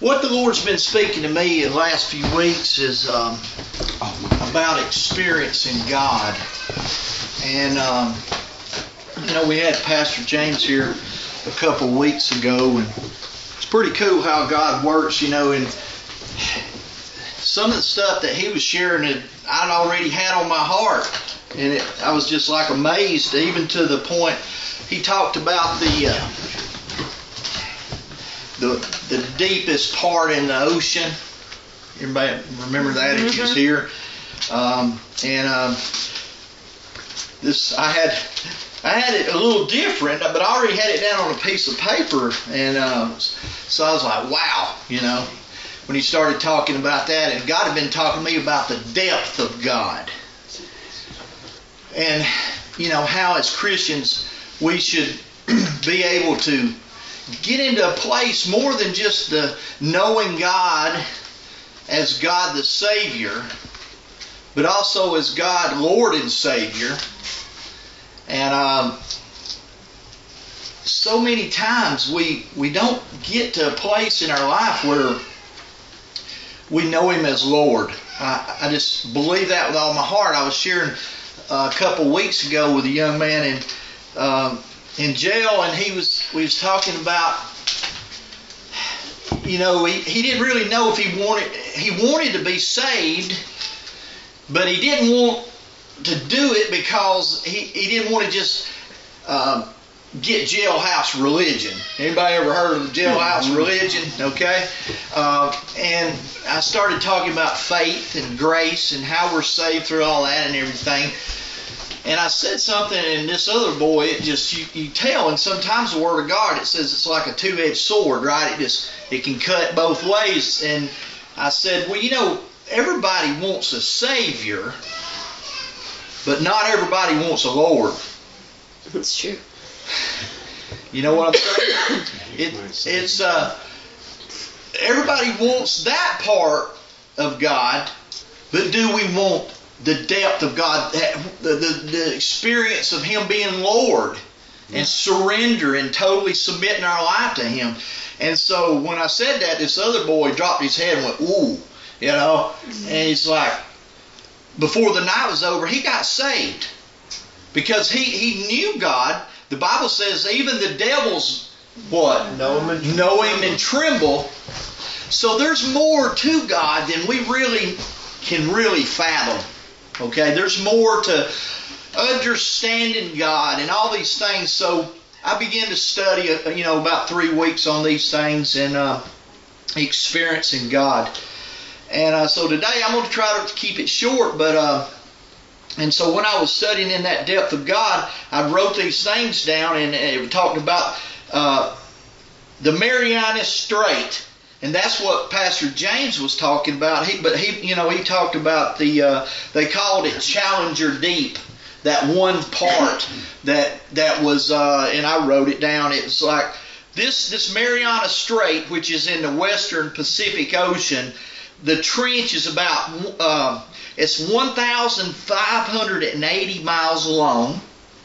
What the Lord's been speaking to me in the last few weeks is about experiencing God. And, we had Pastor James here a couple of weeks ago, and it's pretty cool how God works, and some of the stuff that he was sharing that I'd already had on my heart. And I was just like amazed, even to the point he talked about the deepest part in the ocean. Everybody remember that if you was here? This I had it a little different, but I already had it down on a piece of paper, and so I was like, wow, when he started talking about that, and God had been talking to me about the depth of God, and how as Christians we should be able to get into a place more than just the knowing God as God the Savior, but also as God Lord and Savior. And so many times we don't get to a place in our life where we know Him as Lord. I just believe that with all my heart. I was sharing a couple weeks ago with a young man in jail, and we was talking about, he didn't really know if he wanted to be saved, but he didn't want to do it because he didn't want to just get jailhouse religion. Anybody ever heard of jailhouse religion? Okay. And I started talking about faith and grace and how we're saved through all that and everything. And I said something, and this other boy, you tell, and sometimes the Word of God, it says it's like a two-edged sword, right? It can cut both ways. And I said, well, everybody wants a Savior, but not everybody wants a Lord. That's true. You know what I'm saying? It's everybody wants that part of God, but do we want the depth of God, the experience of Him being Lord and surrender and totally submitting our life to Him? And so when I said that, this other boy dropped his head and went, ooh, and he's like, before the night was over, he got saved because he knew God. The Bible says even the devils, what? Know Him and tremble. So there's more to God than we can fathom. Okay, there's more to understanding God and all these things. So I began to study, about 3 weeks on these things and experiencing God. And so today I'm going to try to keep it short, but and so when I was studying in that depth of God, I wrote these things down, and it talked about the Marianas Strait. And that's what Pastor James was talking about. He talked about they called it Challenger Deep, that one part that was, and I wrote it down. It was like this Mariana Strait, which is in the western Pacific Ocean. The trench is about it's 1,580 miles long,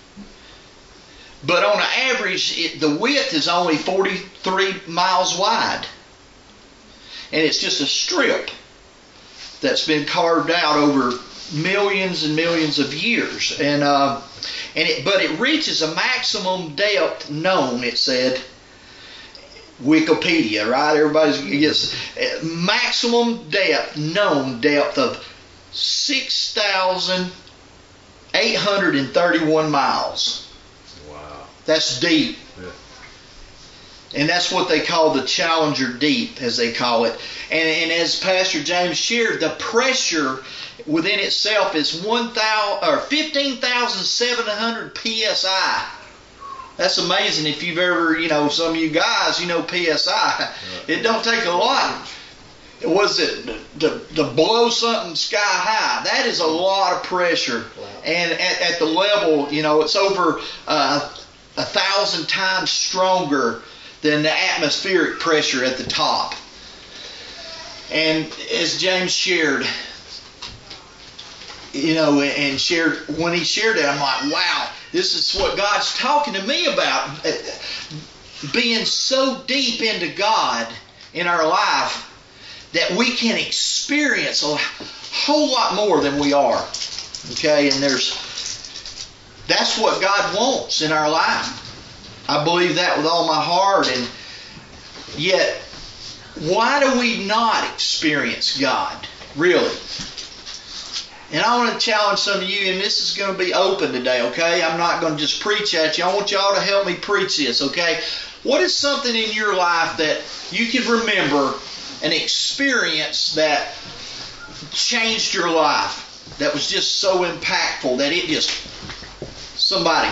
but on an average, the width is only 43 miles wide. And it's just a strip that's been carved out over millions and millions of years. But it reaches a maximum depth known, it said. Wikipedia, right? Everybody's gets maximum known depth of 6,831 miles. Wow. That's deep. Yeah. And that's what they call the Challenger Deep, as they call it. And as Pastor James shared, the pressure within itself is 15,700 psi. That's amazing. If you've ever, some of you guys, PSI. It don't take a lot. Was it to blow something sky high? That is a lot of pressure. And at the level, it's over 1,000 times stronger than the atmospheric pressure at the top. And as James shared, and shared, when he shared that, I'm like, wow, this is what God's talking to me about. Being so deep into God in our life that we can experience a whole lot more than we are. Okay, and that's what God wants in our life. I believe that with all my heart. And yet, why do we not experience God, really? And I want to challenge some of you, and this is going to be open today, okay? I'm not going to just preach at you. I want y'all to help me preach this, okay? What is something in your life that you can remember an experience that changed your life, that was just so impactful that it just, somebody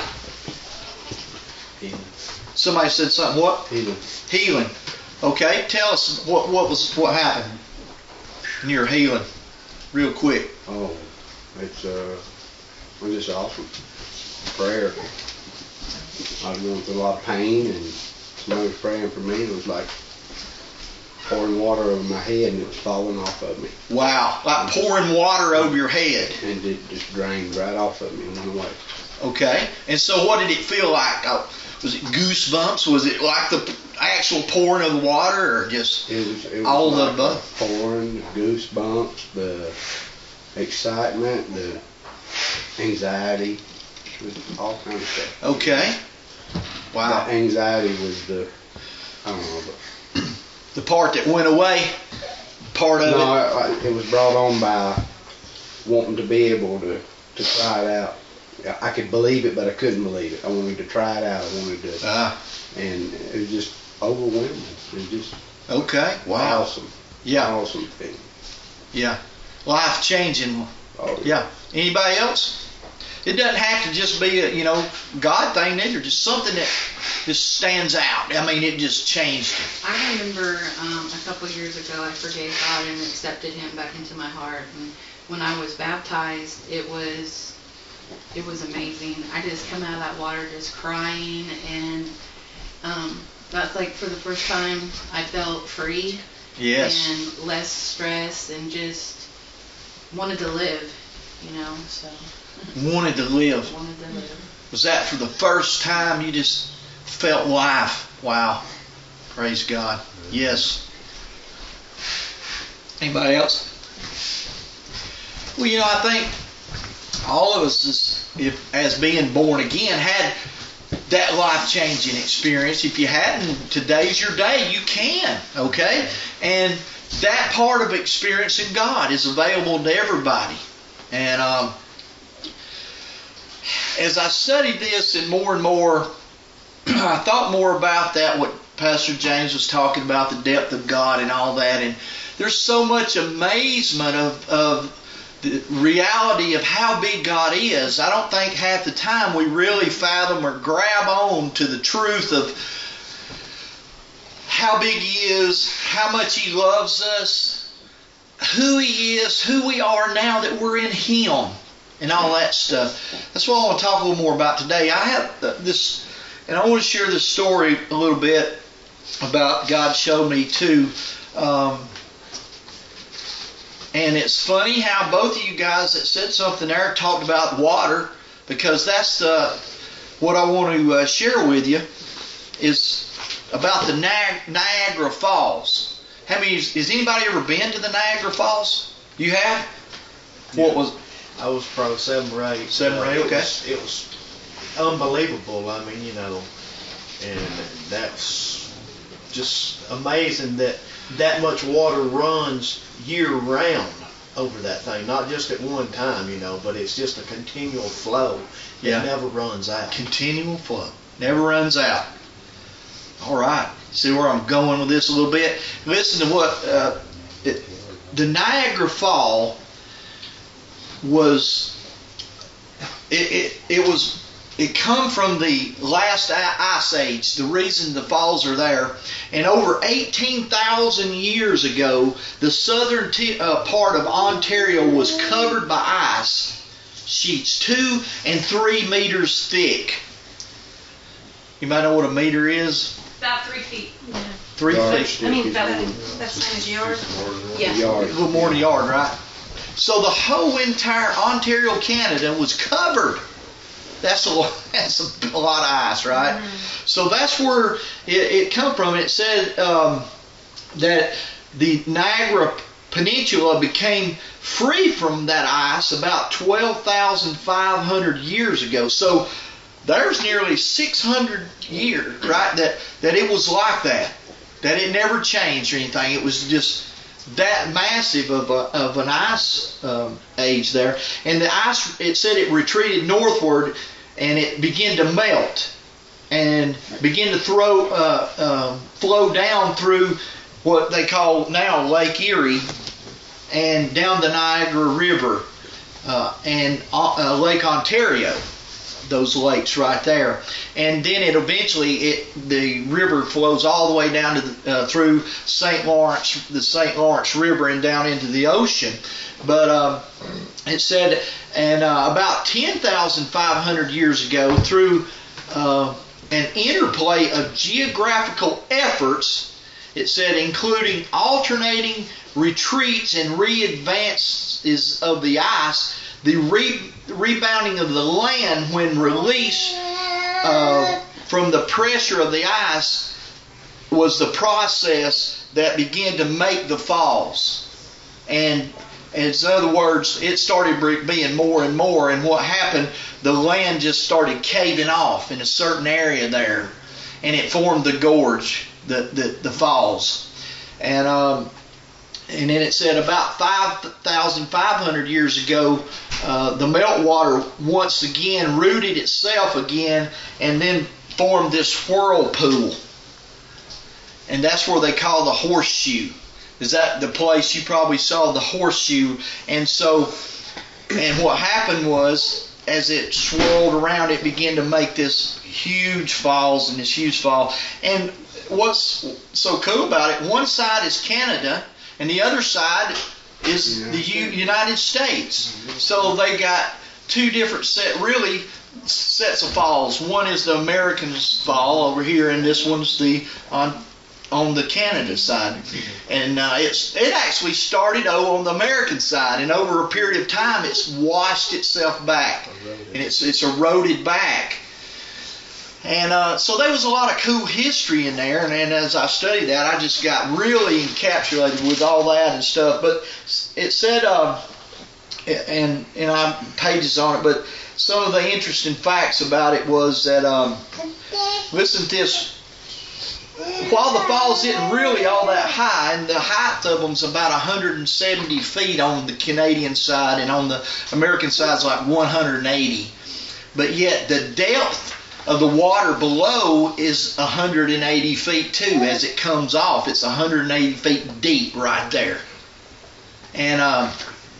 said something, what? Healing. Okay, tell us what happened in your healing, real quick. Oh, it's just awesome. Prayer. I was going through a lot of pain, and somebody was praying for me. It was like pouring water over my head, and it was falling off of me. Wow, like pouring water over your head. And it just drained right off of me and went away. Okay, and so what did it feel like? Was it goosebumps? Was it like the actual pouring of the water, or just it was all like of the above? Pouring, goosebumps, the excitement, the anxiety, all kinds of stuff. Okay. Wow. The anxiety was I don't know, but the part that went away, part of it? No, it was brought on by wanting to be able to try it out. I could believe it, but I couldn't believe it. I wanted to try it out. I wanted to, and it was just overwhelming. It was just Wow. Awesome. Yeah. Awesome thing. Yeah. Life changing. Oh, yeah. Anybody else? It doesn't have to just be a God thing either. Just something that just stands out. I mean, it just changed. I remember a couple years ago I forgave God and accepted Him back into my heart. And when I was baptized, it was amazing. I just come out of that water just crying, and that's like for the first time I felt free. Yes. And less stress, and just wanted to live, so. Wanted to live. Wanted to live. Was that for the first time you just felt life? Wow. Praise God. Yes. Anybody else? Well, I think all of us, as being born again, had that life-changing experience. If you hadn't, today's your day. You can, okay? And that part of experiencing God is available to everybody. And as I studied this and more, I thought more about that, what Pastor James was talking about, the depth of God and all that. And there's so much amazement of the reality of how big God is. I don't think half the time we really fathom or grab on to the truth of how big He is, how much He loves us, who He is, who we are now that we're in Him, and all that stuff. That's what I want to talk a little more about today. I have this, and I want to share this story a little bit about God showed me too. And it's funny how both of you guys that said something there talked about water, because that's what I want to share with you is about the Niagara Falls. Has anybody ever been to the Niagara Falls? You have? Yeah. What was? I was probably 7 or 8. 7 or 8, okay. It was unbelievable. I mean, and that's just amazing that much water runs year round over that thing, not just at one time, but it's just a continual flow. Yeah. It never runs out. Continual flow. Never runs out. All right. See where I'm going with this a little bit? Listen to what the Niagara Fall was. It come from the last ice age. The reason the falls are there, and over 18,000 years ago, the southern part of Ontario was covered by ice sheets 2 and 3 meters thick. You might know what a meter is. About 3 feet. Yeah. 3 feet. I mean, that's the same as yours. Yeah. Yard. A little more than a yard, right? So the whole entire Ontario, Canada was covered. That's a lot of ice, right? Mm-hmm. So that's where it come from. It said that the Niagara Peninsula became free from that ice about 12,500 years ago. So there's nearly 600 years, right, that it was like that it never changed or anything. It was just that massive of an ice age there. And the ice, it said it retreated northward and it began to melt and began to flow down through what they call now Lake Erie and down the Niagara River and Lake Ontario, those lakes right there. And then it eventually, the river flows all the way down to through St. Lawrence, the St. Lawrence River, and down into the ocean. But it said, and about 10,500 years ago, through an interplay of geographical efforts, it said, including alternating retreats and re-advances of the ice, the rebounding of the land when released from the pressure of the ice was the process that began to make the falls. And in other words, it started being more and more, and what happened, the land just started caving off in a certain area there, and it formed the gorge, the falls. And then it said about 5,500 years ago, the meltwater once again rooted itself again and then formed this whirlpool. And that's where they call the horseshoe. Is that the place you probably saw the horseshoe? And so, and what happened was, as it swirled around, it began to make this huge falls and this huge fall. And what's so cool about it, one side is Canada, and the other side is the United States. So they got two different sets of falls. One is the Americans' fall over here, and this one's on the Canada side. And it actually started on the American side, and over a period of time it's washed itself back, and it's eroded back. And so there was a lot of cool history in there, and as I studied that, I just got really encapsulated with all that and stuff. But it said, and I have pages on it, but some of the interesting facts about it was that, listen to this, while the falls isn't really all that high, and the height of them's about 170 feet on the Canadian side, and on the American side is like 180, but yet the depth of the water below is 180 feet too. As it comes off, it's 180 feet deep right there. And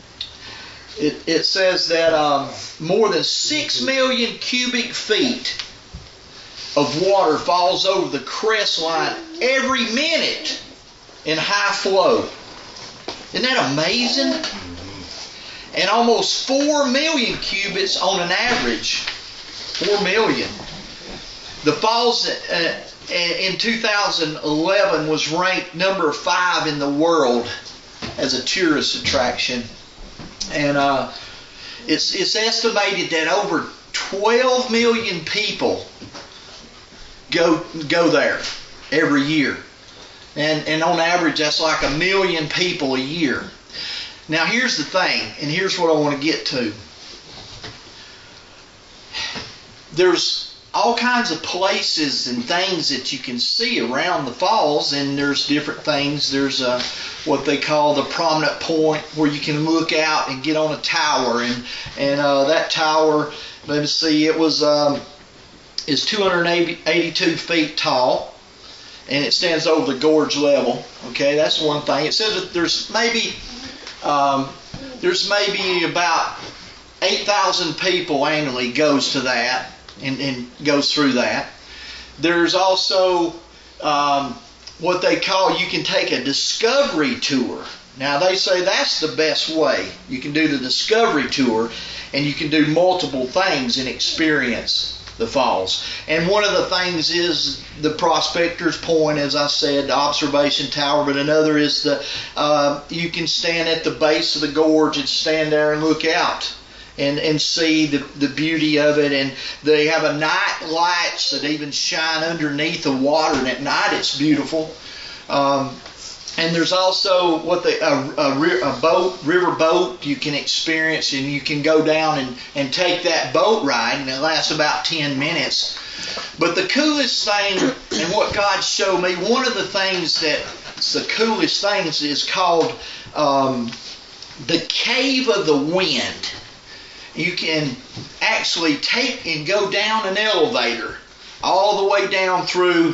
it says that more than 6 million cubic feet of water falls over the crest line every minute in high flow. Isn't that amazing? And almost 4 million cubits on an average. 4 million. The falls in 2011 was ranked number 5 in the world as a tourist attraction. And it's estimated that over 12 million people go there every year. And on average, that's like 1 million people a year. Now here's the thing, and here's what I want to get to. There's all kinds of places and things that you can see around the falls, and there's different things. There's what they call the prominent point, where you can look out and get on a tower, and that tower, let me see, it was is 282 feet tall, and it stands over the gorge level. Okay, that's one thing. It says that there's maybe about 8,000 people annually goes to that. And goes through that. There's also what they call, you can take a discovery tour. Now they say that's the best way. You can do the discovery tour, and you can do multiple things and experience the falls. And one of the things is the Prospector's Point, as I said, the observation tower, but another is you can stand at the base of the gorge and stand there and look out and see the beauty of it. And they have a night lights that even shine underneath the water, and at night it's beautiful. And there's also a river boat you can experience, and you can go down and take that boat ride, and it lasts about 10 minutes. But the coolest thing, and what God showed me, one of the things that's the coolest things is called the Cave of the Wind. You can actually take and go down an elevator all the way down through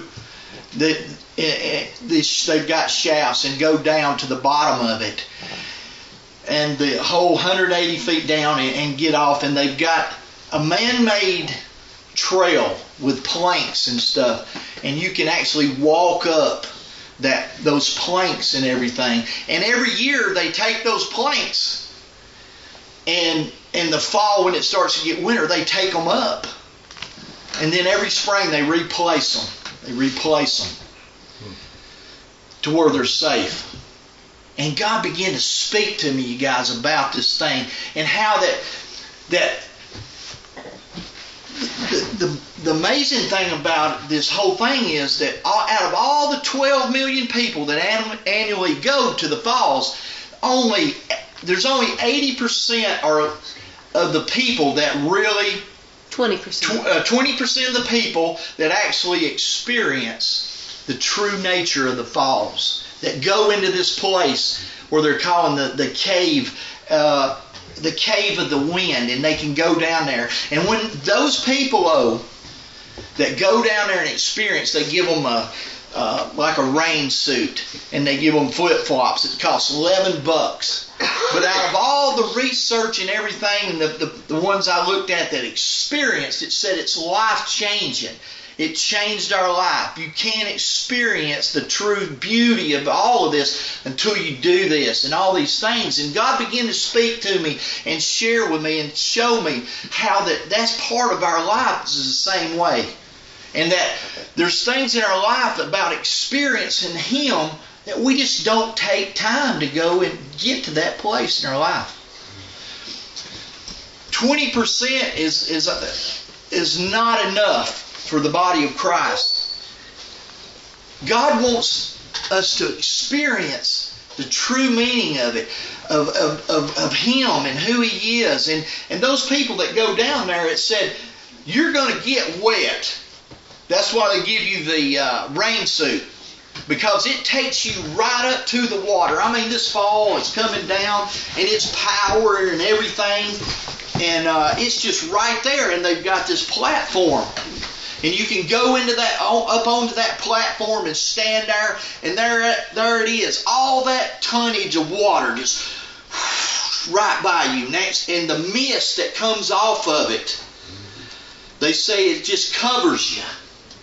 they've got shafts, and go down to the bottom of it, and the whole 180 feet down, and get off. And they've got a man-made trail with planks and stuff, and you can actually walk up those planks and everything. And every year they take those planks, and in the fall, when it starts to get winter, they take them up, and then every spring they replace them. To where they're safe. And God began to speak to me, you guys, about this thing, and how that the amazing thing about this whole thing is that out of all the 12 million people that annually go to the falls, there's only 80% of the people that really 20%. 20% of the people that actually experience the true nature of the falls, that go into this place where they're calling the cave of the wind, and they can go down there. And when those people that go down there and experience, they give them like a rain suit, and they give them flip-flops. It costs $11. But out of all the research and everything, and the ones I looked at that experienced, it said it's life-changing. It changed our life. You can't experience the true beauty of all of this until you do this and all these things. And God began to speak to me and share with me and show me how that's part of our lives is the same way. And that there's things in our life about experiencing Him that we just don't take time to go and get to that place in our life. 20% is not enough for the body of Christ. God wants us to experience the true meaning of it, of Him and who He is. And those people that go down there, it said, you're going to get wet. That's why they give you the rain suit, because it takes you right up to the water. I mean, this fall it's coming down, and it's power and everything, and it's just right there. And they've got this platform, and you can go into that, up onto that platform and stand there, and there it is, all that tonnage of water just right by you. And the mist that comes off of it, they say it just covers you.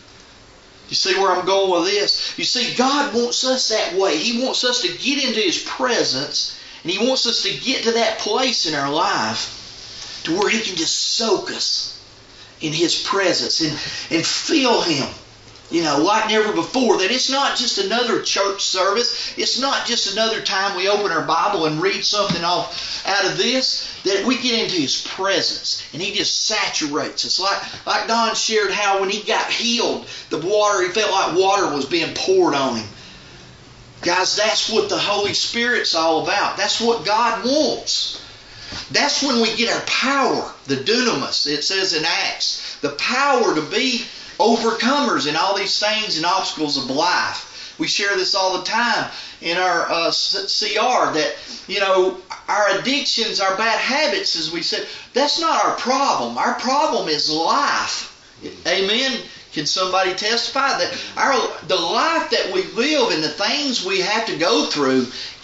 You see where I'm going with this? You see, God wants us that way. He wants us to get into His presence, and He wants us to get to that place in our life to where He can just soak us in His presence and feel Him, like never before. That it's not just another church service. It's not just another time we open our Bible and read something off out of this. That we get into His presence and He just saturates us. Like Don shared how when he got healed, the water, he felt like water was being poured on him. Guys, that's what the Holy Spirit's all about. That's what God wants. That's when we get our power, the dunamis, it says in Acts, the power to be overcomers in all these things and obstacles of life. We share this all the time in our CR that, our addictions, our bad habits, as we said, that's not our problem. Our problem is life. Amen? Can somebody testify that the life that we live and the things we have to go through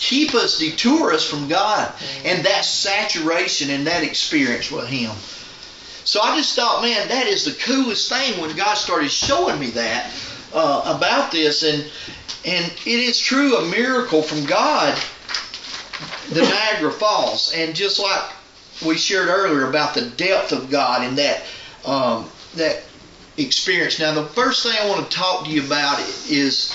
detour us from God and that saturation and that experience with Him. So I just thought, man, that is the coolest thing when God started showing me that about this. And it is true, a miracle from God, the Niagara Falls. And just like we shared earlier about the depth of God and that experience. Now, the first thing I want to talk to you about is,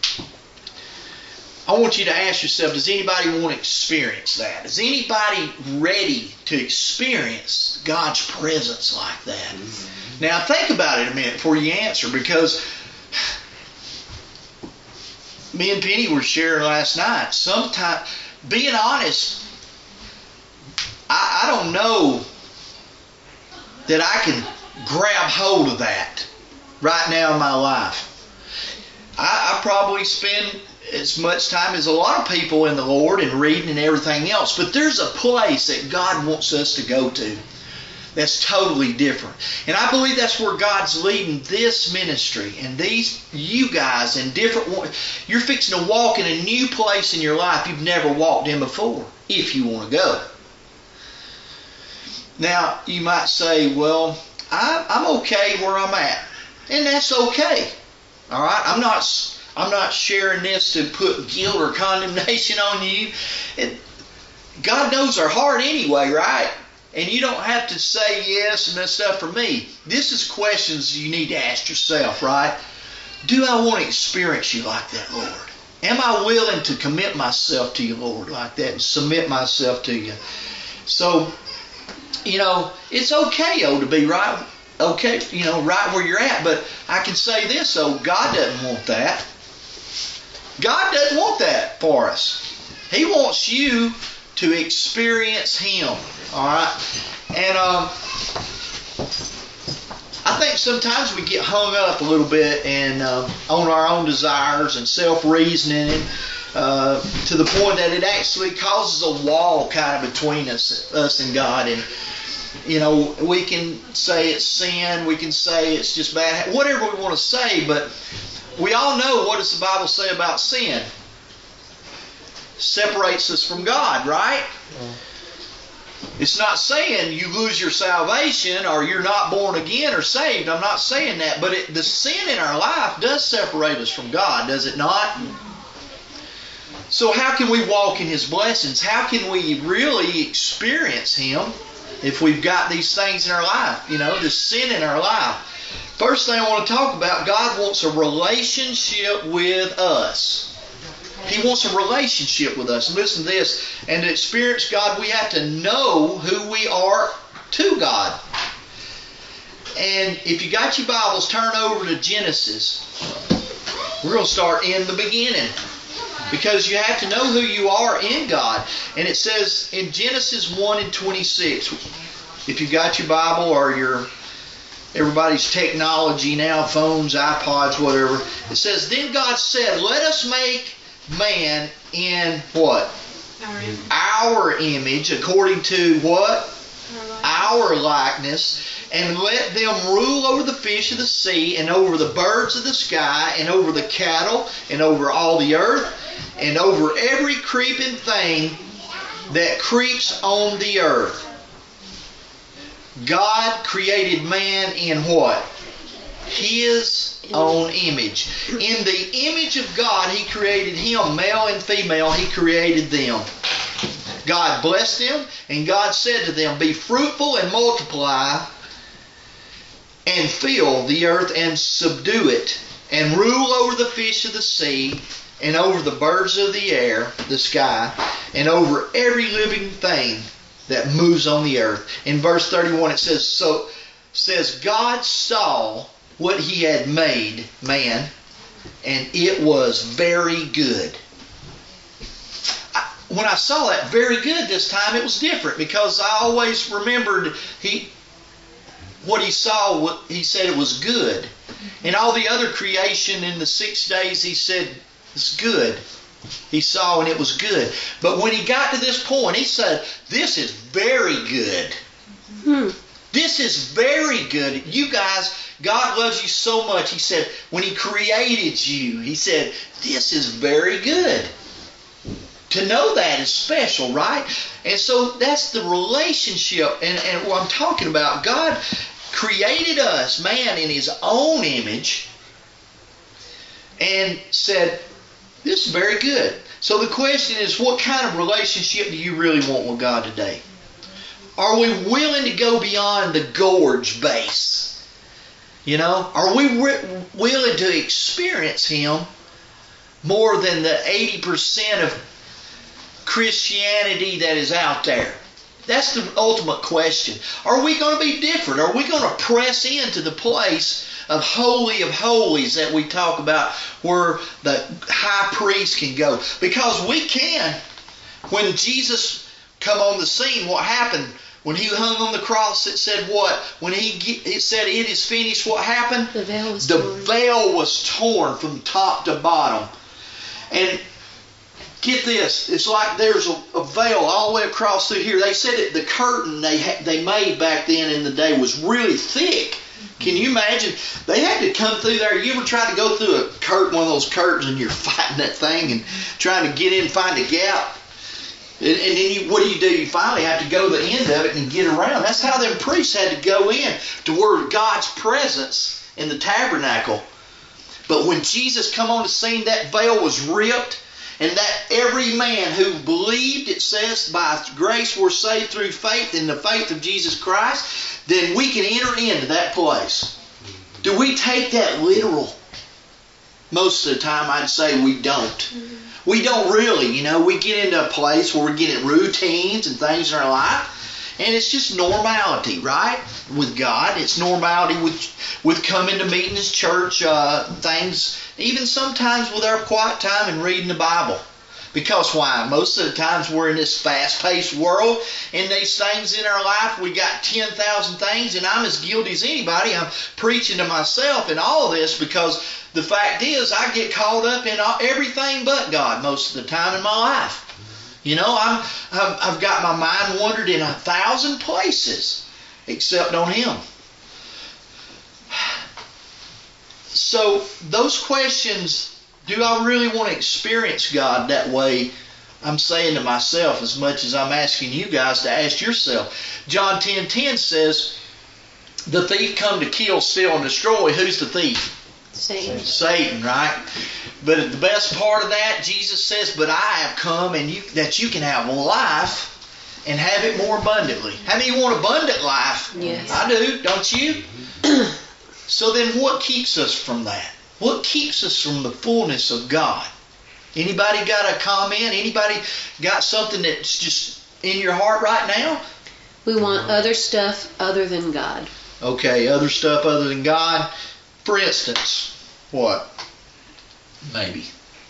I want you to ask yourself, does anybody want to experience that? Is anybody ready to experience God's presence like that? Mm-hmm. Now, think about it a minute before you answer, because me and Penny were sharing last night. Sometimes, being honest, I don't know that I can grab hold of that right now in my life. I probably spend as much time as a lot of people in the Lord and reading and everything else, but there's a place that God wants us to go to that's totally different. And I believe that's where God's leading this ministry and you guys in different. You're fixing to walk in a new place in your life you've never walked in before, if you want to go. Now, you might say, well, I'm okay where I'm at. And that's okay. All right? I'm not sharing this to put guilt or condemnation on you. God knows our heart anyway, right? And you don't have to say yes and that stuff for me. This is questions you need to ask yourself, right? Do I want to experience you like that, Lord? Am I willing to commit myself to you, Lord, like that and submit myself to you? So, it's okay, to be right. Okay, right where you're at. But I can say this, God doesn't want that. God doesn't want that for us. He wants you to experience Him. All right? And I think sometimes we get hung up a little bit and on our own desires and self-reasoning to the point that it actually causes a wall kind of between us and God. And we can say it's sin, we can say it's just bad, whatever we want to say, but we all know, what does the Bible say about sin? Separates us from God, right? It's not saying you lose your salvation or you're not born again or saved. I'm not saying that, but the sin in our life does separate us from God, does it not? So how can we walk in His blessings? How can we really experience Him if we've got these things in our life, this sin in our life? First thing I want to talk about, God wants a relationship with us. He wants a relationship with us. And listen to this, and to experience God, we have to know who we are to God. And if you got your Bibles, turn over to Genesis. We're going to start in the beginning, because you have to know who you are in God. And it says in Genesis 1:26, if you got your Bible or everybody's technology now, phones, iPods, whatever, it says, then God said, let us make man in what? Our image, according to what? Our likeness, and let them rule over the fish of the sea, and over the birds of the sky, and over the cattle, and over all the earth, and over every creeping thing that creeps on the earth. God created man in what? His own image. In the image of God, He created him, male and female, He created them. God blessed them, and God said to them, be fruitful and multiply, and fill the earth and subdue it, and rule over the fish of the sea, and over the birds of the air, the sky, and over every living thing that moves on the earth. In verse 31 it says, God saw what He had made, man, and it was very good. When I saw that very good this time, it was different, because I always remembered what He saw, He said it was good. And all the other creation in the 6 days, He said it's good. He saw and it was good. But when He got to this point, He said, this is very good. This is very good. You guys, God loves you so much. He said, when He created you, He said, this is very good. To know that is special, right? And so that's the relationship. And what I'm talking about, God created us, man, in His own image, and said, this is very good. So the question is, what kind of relationship do you really want with God today? Are we willing to go beyond the gorge base? Are we willing to experience Him more than the 80% of Christianity that is out there? That's the ultimate question. Are we going to be different? Are we going to press into the place Holy of Holies that we talk about, where the high priest can go. Because we can. When Jesus come on the scene, what happened? When he hung on the cross, it said what? When it said it is finished, what happened? The veil was the torn. veil was torn from top to bottom. And get this, it's like there's a veil all the way across through here. They said that the curtain they made back then in the day was really thick. Can you imagine? They had to come through there. You ever tried to go through a curtain, one of those curtains, and you're fighting that thing and trying to get in and find a gap? And then what do? You finally have to go to the end of it and get around. That's how them priests had to go in to where God's presence in the tabernacle. But when Jesus come on the scene, that veil was ripped, and that every man who believed, it says, by grace we're saved through faith in the faith of Jesus Christ, then we can enter into that place. Do we take that literal? Most of the time I'd say we don't. We don't really, we get into a place where we're getting routines and things in our life, and it's just normality, right? With God, it's normality with coming to meetings, church, things, even sometimes with our quiet time and reading the Bible. Because why? Most of the times we're in this fast-paced world, and these things in our life, we got 10,000 things, and I'm as guilty as anybody. I'm preaching to myself in all this because the fact is I get caught up in everything but God most of the time in my life. I've got my mind wandered in 1,000 places except on Him. So those questions, do I really want to experience God that way? I'm saying to myself as much as I'm asking you guys to ask yourself. John 10:10 says, the thief come to kill, steal, and destroy. Who's the thief? Satan, right? But the best part of that, Jesus says, but I have come that you can have life and have it more abundantly. How many want abundant life? Yes. I do, don't you? So then what keeps us from that? What keeps us from the fullness of God? Anybody got a comment? Anybody got something that's just in your heart right now? We want other stuff other than God. Okay, other stuff other than God. For instance, what? Maybe.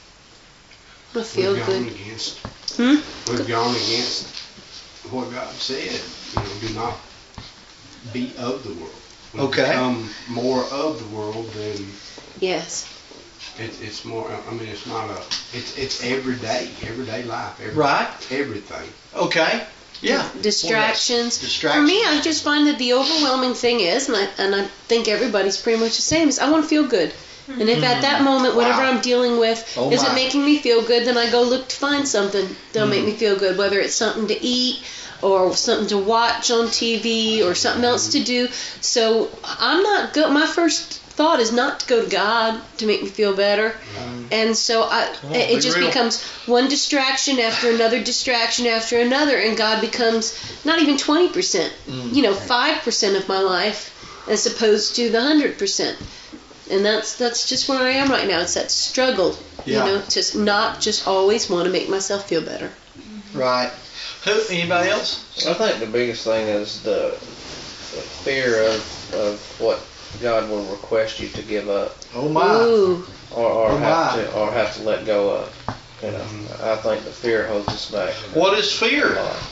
I feel We've good. gone against. We've gone against what God said. Do not be of the world. We become more of the world than. Yes. It's more. I mean, it's not a. It's everyday life. Right. Everything. Okay. Yeah. Distractions. Distractions. For me, I just find that the overwhelming thing is, and I think everybody's pretty much the same, is I want to feel good. And if at that moment, whatever I'm dealing with isn't making me feel good, then I go look to find something that'll make me feel good, whether it's something to eat or something to watch on TV or something else to do. So I'm not good. My first thought is not to go to God to make me feel better. And so it just becomes one distraction after another distraction after another, and God becomes not even 20%, 5% of my life as opposed to the 100%. And that's just where I am right now. It's that struggle, to not just always want to make myself feel better. Right. Anybody else? I think the biggest thing is the fear of what God will request you to give up. Oh my. Ooh. Or have to let go of. I think the fear holds us back. What is fear?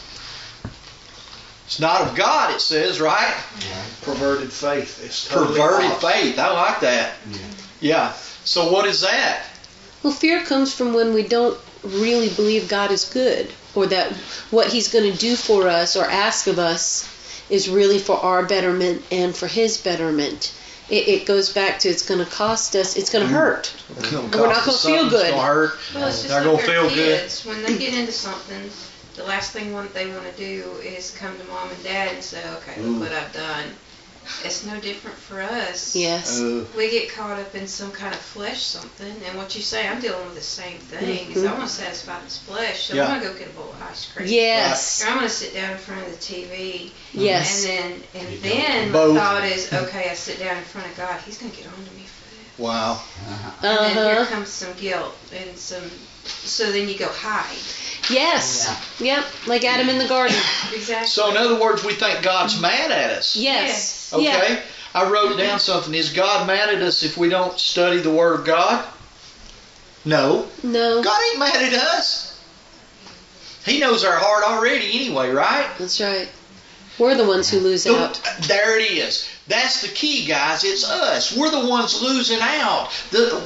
It's not of God, it says, right? Yeah. Perverted faith. It's totally Perverted false. faith. I like that. Yeah. So what is that? Well, fear comes from when we don't really believe God is good, or that what He's going to do for us or ask of us is really for our betterment and for His betterment. It goes back to it's going to cost us, it's going to hurt. We're not going to feel good. It's going to hurt. Well, it's just They're like going to our feel good. kids. When they get into something, the last thing they want to do is come to mom and dad and say, okay, look what I've done. It's no different for us. Yes. We get caught up in some kind of flesh something, and what you say, I'm dealing with the same thing. Is I want to satisfy this flesh, so I'm going to go get a bowl of ice cream. Yes. Or I'm going to sit down in front of the TV. Yes. And then my thought is, okay, I sit down in front of God. He's going to get on to me for that. Wow. And then here comes some guilt and so then you go hide. Yes. Yep. Like Adam in the garden. Exactly. So in other words, we think God's mad at us. Yes. Okay. Yeah. I wrote down something. Is God mad at us if we don't study the Word of God? No. No. God ain't mad at us. He knows our heart already anyway, right? That's right. We're the ones who lose out. There it is. That's the key, guys. It's us. We're the ones losing out. The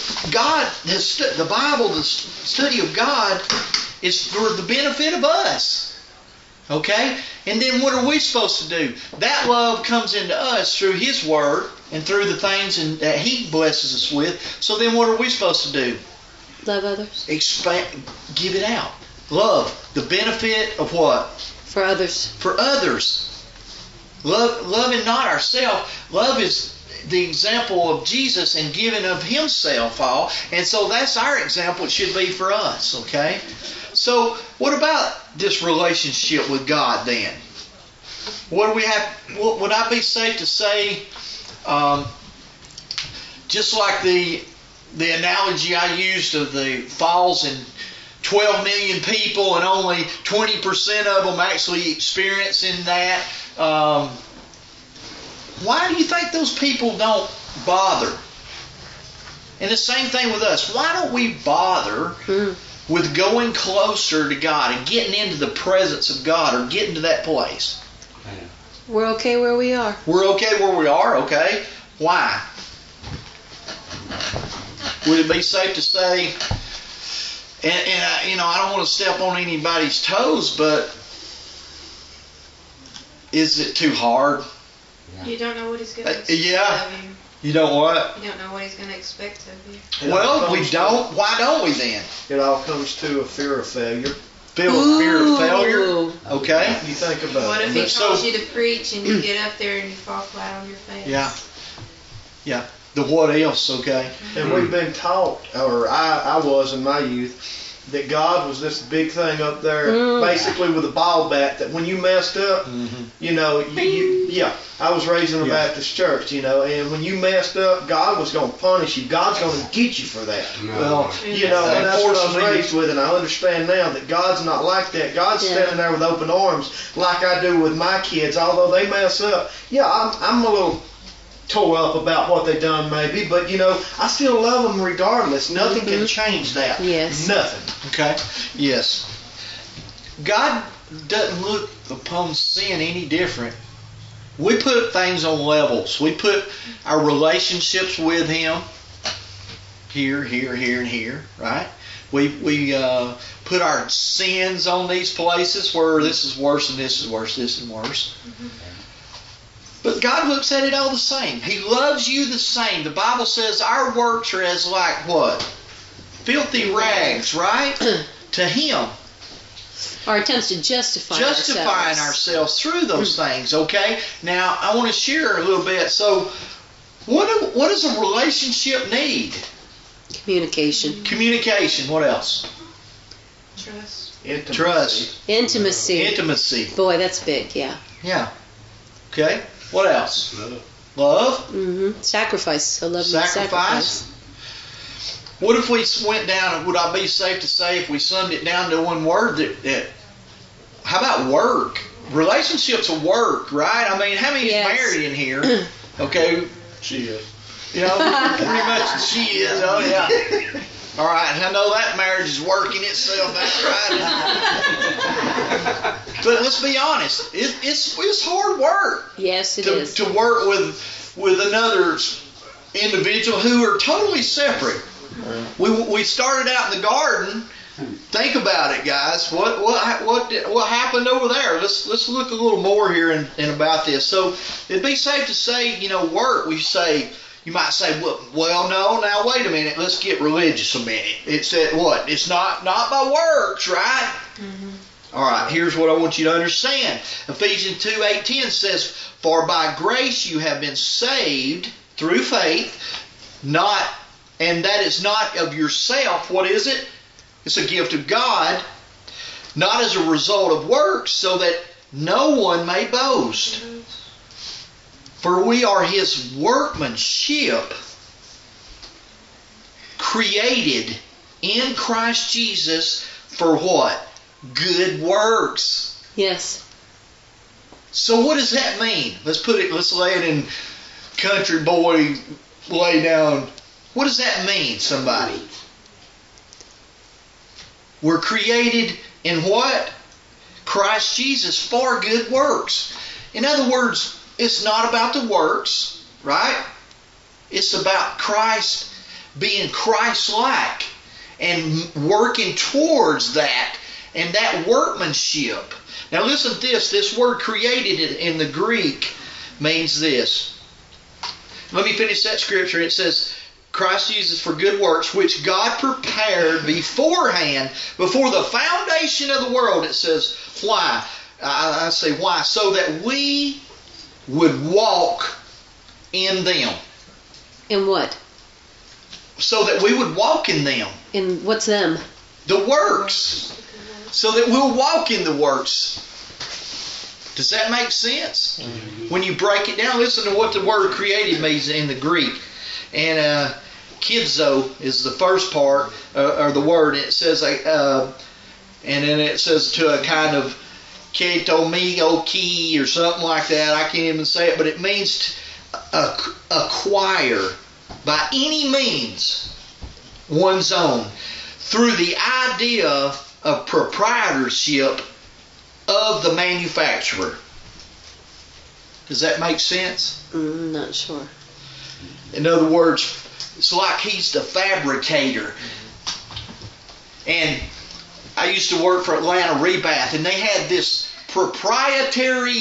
Bible, the study of God, is for the benefit of us. Okay? And then what are we supposed to do? That love comes into us through His Word and through the things that He blesses us with. So then what are we supposed to do? Love others. Give it out. Love. The benefit of what? For others. For others. Loving not ourselves. Love is the example of Jesus and giving of Himself all. And so that's our example. It should be for us. Okay? So what about this relationship with God then? What do we have? Would I be safe to say, just like the analogy I used of the falls and 12 million people and only 20% of them actually experiencing that? Why do you think those people don't bother? And the same thing with us. Why don't we bother with going closer to God and getting into the presence of God or getting to that place? We're okay where we are. We're okay where we are, okay? Why? Would it be safe to say, and I don't want to step on anybody's toes, but is it too hard? You don't know what He's going to expect yeah. of you. You don't what? You don't know what He's going to expect of you. Well, we don't. Why don't we then? It all comes to a fear of failure. Fear of failure? Okay. You think about What it. if He calls you to preach and you get up there and you fall flat on your face? Yeah. Yeah. The what else, okay? And we've been taught, or I was in my youth, that God was this big thing up there, basically with a ball bat, that when you messed up, you know, I was raised in a Baptist church, you know, and when you messed up, God was going to punish you. God's going to get you for that. Well, you know, and that's what I was raised with, and I understand now that God's not like that. God's standing there with open arms like I do with my kids, although they mess up. Yeah, I'm a little tore up about what they done maybe, but you know, I still love them regardless. Nothing can change that. Yes. Nothing. Okay. Yes. God doesn't look upon sin any different. We put things on levels. We put our relationships with Him here, here, here, and here, right? We put our sins on these places where this is worse and this is worse, this is worse. But God looks at it all the same. He loves you the same. The Bible says our works are as like what? Filthy rags, right? To Him. Our attempts to justifying ourselves through those things, okay? Now, I want to share a little bit. So, what does a relationship need? Communication. Communication. What else? Trust. Intimacy. Trust. Intimacy. Intimacy. Boy, that's big, yeah. Yeah. Okay. What else? Love. Sacrifice. I love sacrifice. What if we went down, would I be safe to say if we summed it down to one word, that how about work? Relationships are work, right? I mean, how many is married in here? Okay. She is. You know, pretty much she is. Oh, yeah. All right, I know that marriage is working itself out, right? But let's be honest, it's hard work. Yes, it is. To work with another individual who are totally separate. We started out in the garden. Think about it, guys. What happened over there? Let's look a little more here and about this. So it'd be safe to say, you know, work. You might say, well, no, now wait a minute. Let's get religious a minute. It's at what? It's not by works, right? All right, here's what I want you to understand. Ephesians 2:8-10 says, "For by grace you have been saved through faith, and that is not of yourself." What is it? It's a gift of God, not as a result of works, so that no one may boast. For we are His workmanship, created in Christ Jesus for what? Good works. Yes. So what does that mean? Let's lay it in country boy lay down. What does that mean, somebody? We're created in what? Christ Jesus for good works. In other words, it's not about the works, right? It's about Christ being Christ-like and working towards that and that workmanship. Now listen to this. This word created in the Greek means this. Let me finish that scripture. It says, Christ Jesus for good works, which God prepared beforehand, before the foundation of the world. It says, why? I say why? So that we would walk in them. In what? So that we would walk in them. In what's them? The works. So that we'll walk in the works. Does that make sense? When you break it down, listen to what the word created means in the Greek. And kidzo is the first part, or the word. It says, and then it says to a kind of ketomioki or something like that. I can't even say it, but it means acquire by any means one's own through the idea of proprietorship of the manufacturer. Does that make sense? Not sure. In other words, it's like he's the fabricator. And I used to work for Atlanta Rebath, and they had this proprietary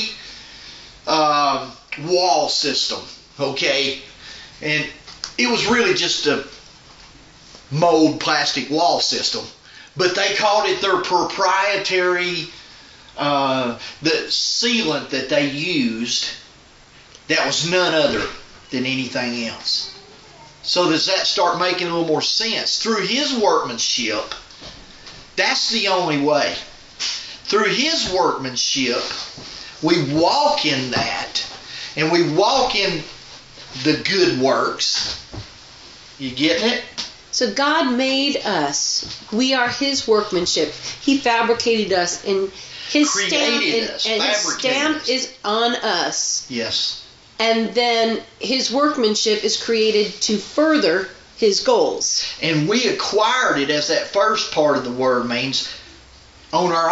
wall system, okay? And it was really just a mold plastic wall system. But they called it their proprietary, the sealant that they used that was none other than anything else. So does that start making a little more sense? Through his workmanship, that's the only way. Through his workmanship, we walk in that, and we walk in the good works. You getting it? So God made us. We are his workmanship. He fabricated us, and his stamp, and his stamp is on us. Yes. And then his workmanship is created to further his goals. And we acquired it, as that first part of the word means, on our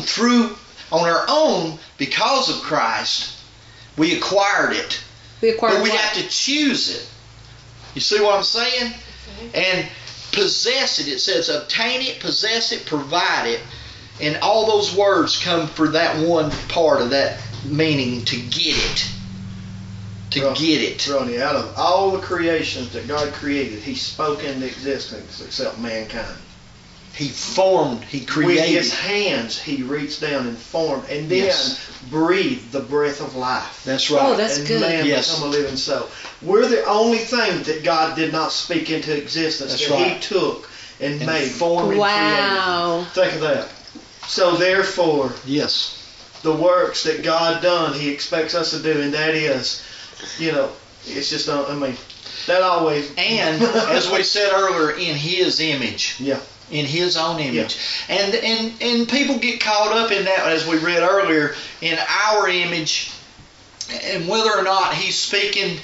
own, because of Christ, we acquired it. But we have to choose it. You see what I'm saying? And possess it. It says obtain it, possess it, provide it. And all those words come for that one part of that meaning, to get it. Get it. Ronnie, out of all the creations that God created, he spoke into existence except mankind. He formed, he created. With his hands, he reached down and formed, and then breathed the breath of life. That's right. Oh, that's and good. Man become a living soul. We're the only thing that God did not speak into existence. That's that right. he took and made. Formed and Wow. created. Think of that. So therefore, Yes. the works that God done, he expects us to do, and that is, it's just, that always. And, as we said earlier, in his image. Yeah. In his own image. Yeah. And people get caught up in that, as we read earlier, in our image, and whether or not he's speaking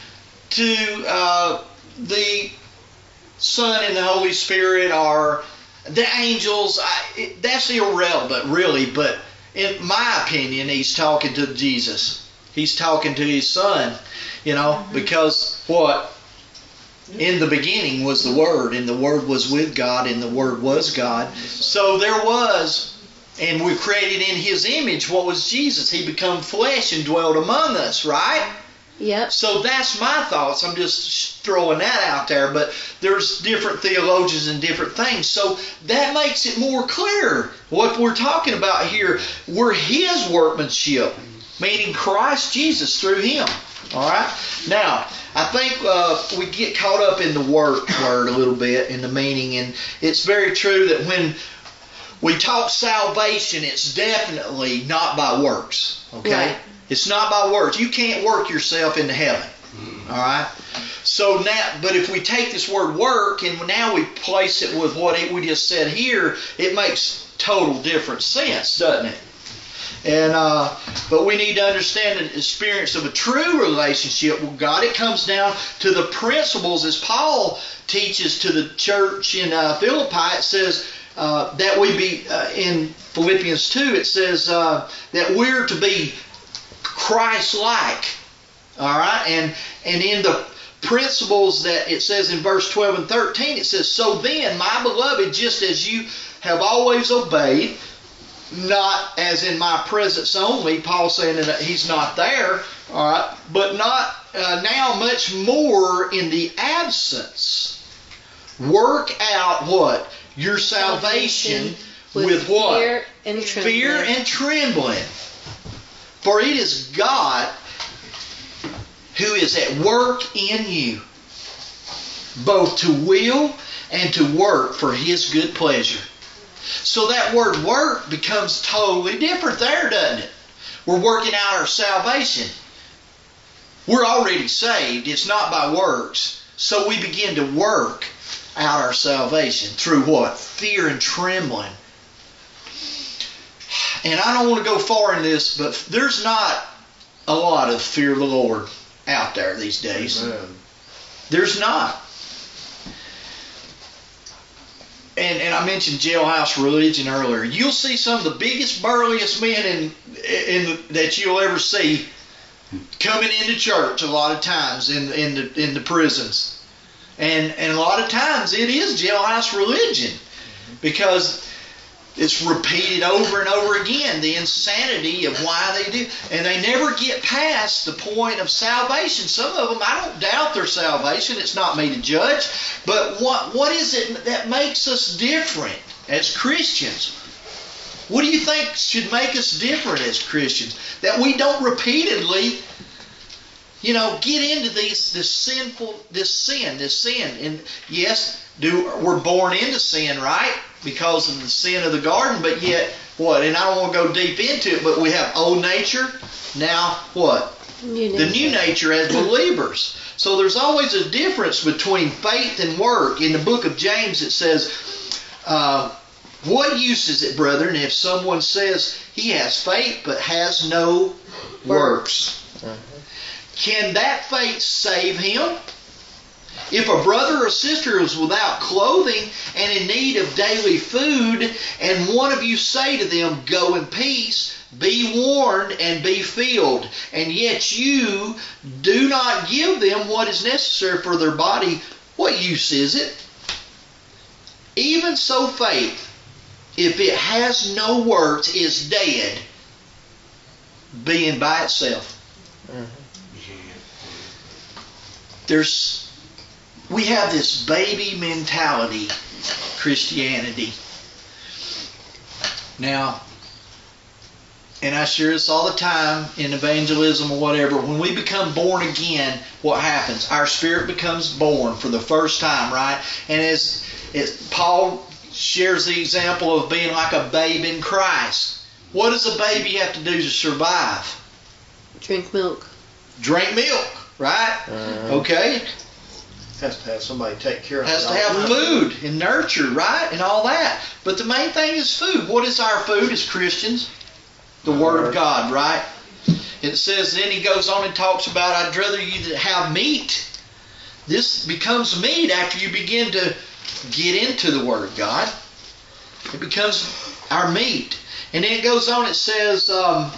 to the Son and the Holy Spirit or the angels. That's irrelevant, really, but in my opinion, he's talking to Jesus. He's talking to his Son, because what? In the beginning was the Word, and the Word was with God, and the Word was God. So there was, and we're created in his image. What was Jesus? He became flesh and dwelt among us, right? Yep. So that's my thoughts. I'm just throwing that out there, but there's different theologians and different things. So that makes it more clear what we're talking about here. We're his workmanship, meaning Christ Jesus through him. All right? Now, I think we get caught up in the word a little bit, in the meaning, and it's very true that when we talk salvation, it's definitely not by works. Okay? Right. It's not by works. You can't work yourself into heaven. All right? So now, but if we take this word work and now we place it with what we just said here, it makes total different sense, doesn't it? And but we need to understand the experience of a true relationship with God. It comes down to the principles, as Paul teaches to the church in Philippi. It says that we be in Philippians 2. It says that we're to be Christ-like. All right, and in the principles that it says in verse 12 and 13, it says, "So then, my beloved, just as you have always obeyed, not as in my presence only," Paul saying that he's not there, all right, "but not now much more in the absence. Work out" what? "Your salvation with what? Fear and trembling. Fear and trembling. For it is God who is at work in you, both to will and to work for His good pleasure." So that word work becomes totally different there, doesn't it? We're working out our salvation. We're already saved. It's not by works. So we begin to work out our salvation through what? Fear and trembling. And I don't want to go far in this, but there's not a lot of fear of the Lord out there these days. Amen. There's not. And I mentioned jailhouse religion earlier. You'll see some of the biggest, burliest men that you'll ever see coming into church a lot of times in the prisons. And a lot of times it is jailhouse religion, because it's repeated over and over again, the insanity of why they do. And they never get past the point of salvation. Some of them, I don't doubt their salvation. It's not me to judge. But what is it that makes us different as Christians? What do you think should make us different as Christians? That we don't repeatedly, get into this sin. And yes, we're born into sin, right? Because of the sin of the garden, but yet what? And I don't want to go deep into it, but we have old nature, now what? The new nature as believers. So there's always a difference between faith and work. In the book of James it says, "What use is it, brethren, if someone says he has faith but has no works? Can that faith save him? If a brother or sister is without clothing and in need of daily food, and one of you say to them, 'Go in peace, be warned and be filled,' and yet you do not give them what is necessary for their body, what use is it? Even so faith, if it has no works, is dead, being by itself." We have this baby mentality, Christianity. Now, and I share this all the time in evangelism or whatever, when we become born again, what happens? Our spirit becomes born for the first time, right? And as Paul shares the example of being like a babe in Christ. What does a baby have to do to survive? Drink milk. Drink milk, right? Okay. Has to have somebody take care of it. Has to have food and nurture, right? And all that. But the main thing is food. What is our food as Christians? The Word of God, right? It says, then he goes on and talks about, "I'd rather you have meat." This becomes meat after you begin to get into the Word of God. It becomes our meat. And then it goes on, it says,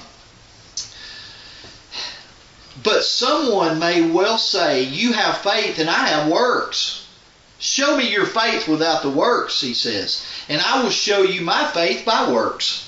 "But someone may well say, 'You have faith and I have works.' Show me your faith without the works," he says, "and I will show you my faith by works."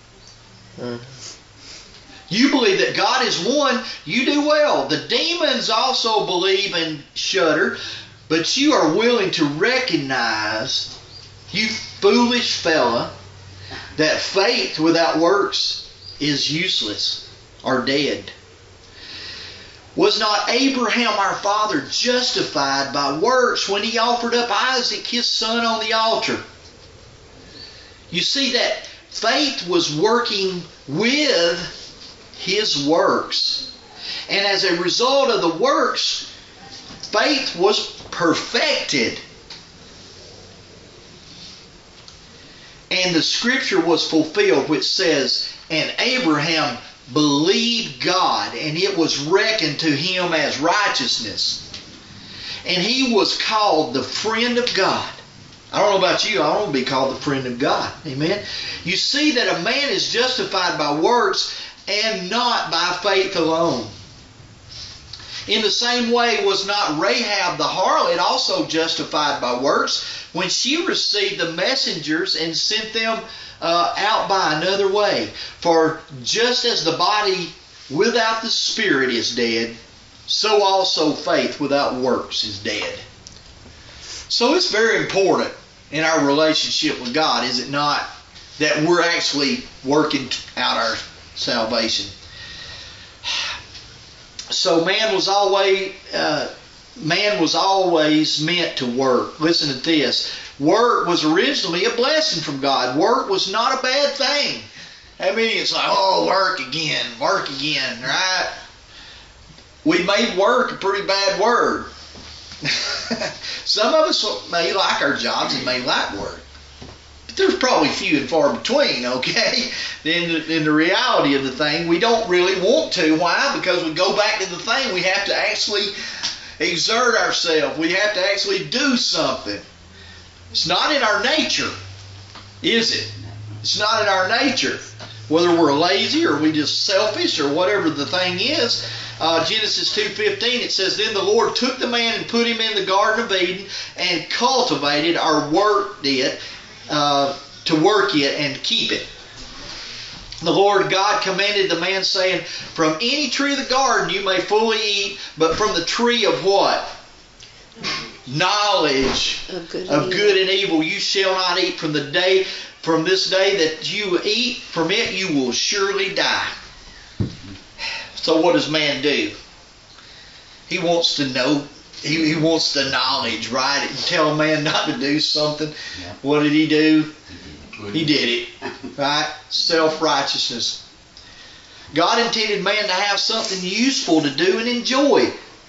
You believe that God is one, you do well. The demons also believe and shudder, but you are willing to recognize, you foolish fella, that faith without works is useless or dead. Was not Abraham our father justified by works when he offered up Isaac his son on the altar? You see that faith was working with his works. And as a result of the works, faith was perfected. And And the scripture was fulfilled, which says, and Abraham believed God, and it was reckoned to him as righteousness. And he was called the friend of God. I don't know about you, I want to be called the friend of God. Amen. You see that a man is justified by works and not by faith alone. In the same way was not Rahab the harlot also justified by works when she received the messengers and sent them out by another way? For just as the body without the spirit is dead, so also faith without works is dead. So it's very important in our relationship with God, is it not, that we're actually working out our salvation. So man was always meant to work. Listen to this. Work was originally a blessing from God. Work was not a bad thing. I mean, it's like, oh, work again, right? We made work a pretty bad word. Some of us may like our jobs and may like work. But there's probably few and far between, okay? In the reality of the thing, we don't really want to. Why? Because we go back to the thing. We have to actually exert ourselves. We have to actually do something. It's not in our nature, is it? It's not in our nature. Whether we're lazy or we just selfish or whatever the thing is. Genesis 2:15, it says, then the Lord took the man and put him in the Garden of Eden and cultivated or worked it, to work it and keep it. The Lord God commanded the man, saying, from any tree of the garden you may fully eat, but from the tree of what? Knowledge of good and evil you shall not eat. From this day that you eat from it, you will surely die. So what does man do? He wants to know. He wants the knowledge, right? And tell a man not to do something. Yeah. What did he do? He did it, right? Self-righteousness. God intended man to have something useful to do and enjoy.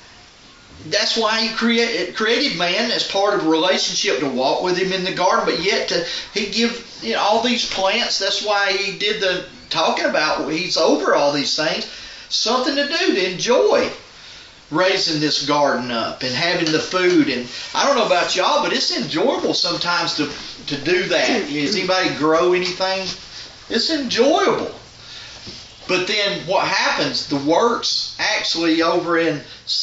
That's why He created man as part of a relationship to walk with Him in the garden, but yet He give all these plants. That's why He did the talking about. He's over all these things. Something to do, to enjoy raising this garden up and having the food. And I don't know about y'all, but it's enjoyable sometimes to do that. Does anybody grow anything? It's enjoyable. But then what happens? The works actually over in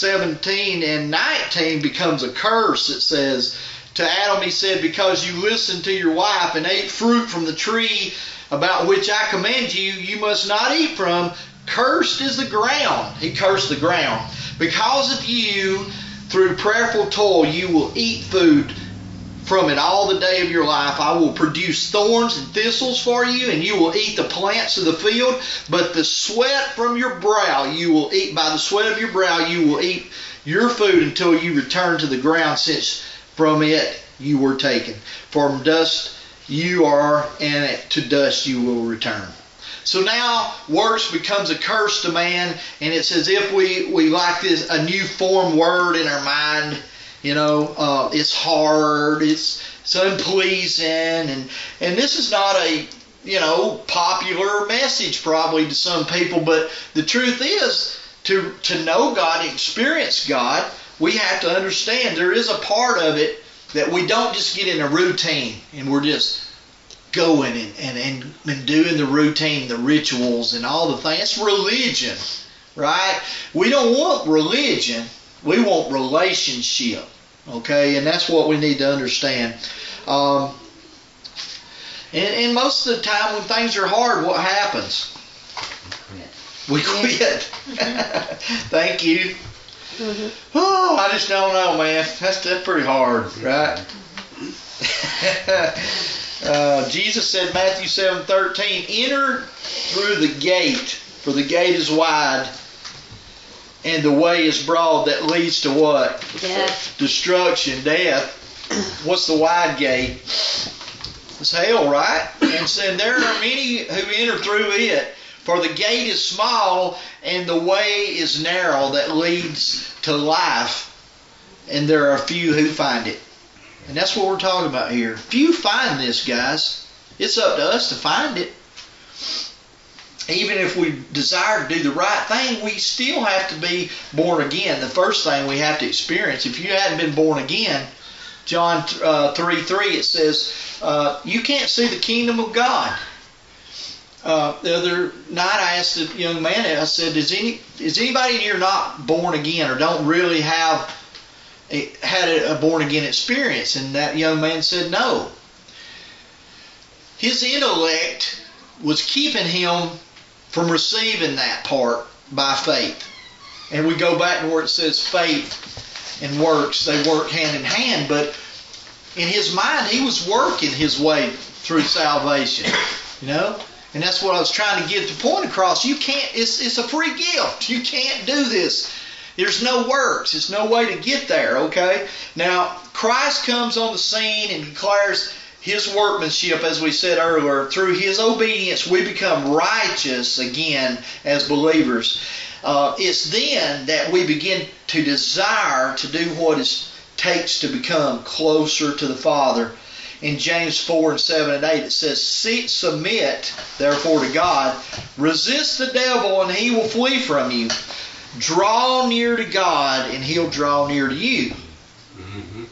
17 and 19 becomes a curse. It says, to Adam He said, because you listened to your wife and ate fruit from the tree about which I command you, you must not eat from. Cursed is the ground. He cursed the ground. Because of you, through prayerful toil, you will eat food from it all the day of your life. I will produce thorns and thistles for you, and you will eat the plants of the field. But the sweat from your brow you will eat. By the sweat of your brow you will eat your food until you return to the ground, since from it you were taken. From dust you are, and to dust you will return. So now works becomes a curse to man, and it's as if we like this, a new form word in our mind. It's hard, it's unpleasing, and this is not a popular message probably to some people, but the truth is, to know God and experience God, we have to understand there is a part of it that we don't just get in a routine and we're just going and doing the routine, the rituals and all the things. It's religion, right? We don't want religion. We want relationship, okay? And that's what we need to understand. And most of the time when things are hard, what happens? We quit. Thank you. Mm-hmm. Oh, I just don't know, man. That's pretty hard, right? Jesus said, Matthew 7:13, enter through the gate, for the gate is wide, and the way is broad that leads to what? Death. Destruction, death. What's the wide gate? It's hell, right? And said, there are many who enter through it, for the gate is small, and the way is narrow that leads to life, and there are few who find it. And that's what we're talking about here. Few find this, guys. It's up to us to find it. Even if we desire to do the right thing, we still have to be born again. The first thing we have to experience, if you hadn't been born again, John 3:3, it says, you can't see the kingdom of God. The other night I asked a young man, I said, is anybody in here not born again or don't really have had a born again experience? And that young man said no. His intellect was keeping him from receiving that part by faith. And we go back to where it says faith and works, they work hand in hand, but in his mind he was working his way through salvation, you know. And that's what I was trying to get the point across. You can't, it's a free gift. You can't do this. There's no works. There's no way to get there, okay? Now, Christ comes on the scene and declares his workmanship, as we said earlier. Through his obedience, we become righteous again as believers. It's then that we begin to desire to do what it takes to become closer to the Father. In James 4:7-8, it says, submit, therefore, to God. Resist the devil, and he will flee from you. Draw near to God, and he'll draw near to you. Mm-hmm.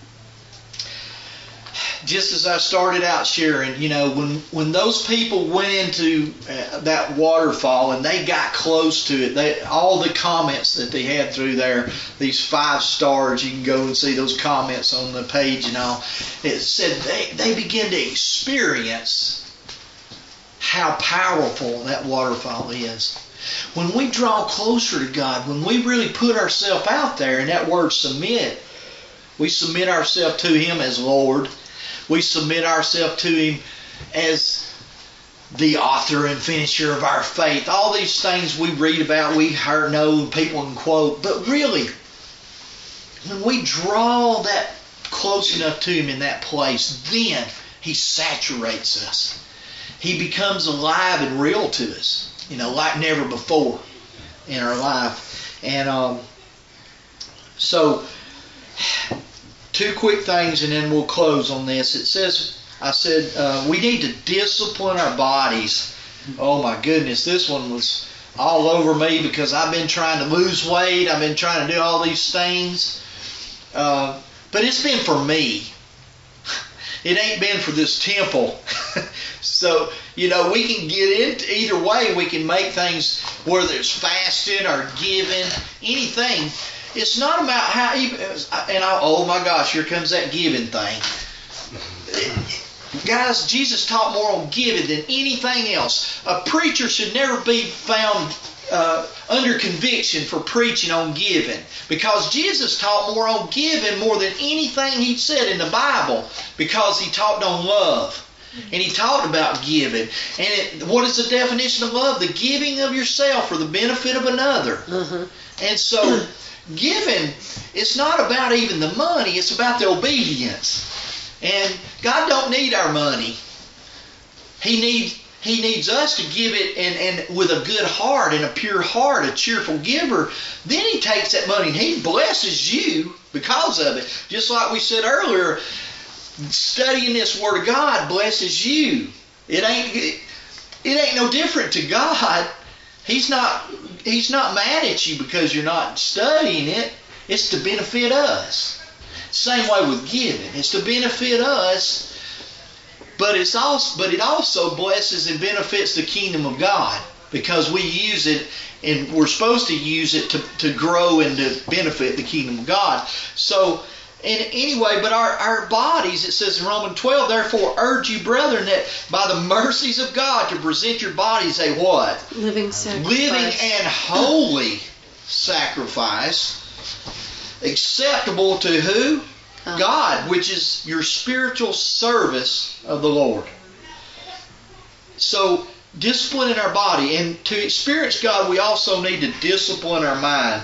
Just as I started out sharing, you know, when those people went into that waterfall and they got close to it, all the comments that they had through there, these 5 stars, you can go and see those comments on the page and all, it said they began to experience how powerful that waterfall is. When we draw closer to God, when we really put ourselves out there, and that word submit, we submit ourselves to him as Lord. We submit ourselves to him as the author and finisher of our faith. All these things we read about, we know, people can quote. But really, when we draw that close enough to him in that place, then he saturates us. He becomes alive and real to us, you know, like never before in our life. And so 2 quick things and then we'll close on this. It says, I said, we need to discipline our bodies. Oh my goodness, this one was all over me because I've been trying to lose weight. I've been trying to do all these things. But it's been for me. It ain't been for this temple. So, you know, we can get into either way. We can make things, whether it's fasting or giving, anything. It's not about how, oh my gosh, here comes that giving thing. Guys, Jesus taught more on giving than anything else. A preacher should never be found under conviction for preaching on giving, because Jesus taught more on giving more than anything he said in the Bible, because he taught on love. And he talked about giving. And what is the definition of love? The giving of yourself for the benefit of another. Mm-hmm. And so giving, it's not about even the money, it's about the obedience. And God don't need our money. He needs us to give it and with a good heart and a pure heart, a cheerful giver. Then he takes that money and he blesses you because of it. Just like we said earlier, studying this Word of God blesses you. It ain't no different to God. He's not mad at you because you're not studying it. It's to benefit us. Same way with giving. It's to benefit us, but it also blesses and benefits the kingdom of God, because we use it and we're supposed to use it to grow and to benefit the kingdom of God. So, and anyway, but our bodies, it says in Romans 12, therefore urge you, brethren, that by the mercies of God to present your bodies a what? Living sacrifice. Living and holy sacrifice, acceptable to who? God, which is your spiritual service of the Lord. So, disciplining our body. And to experience God, we also need to discipline our mind.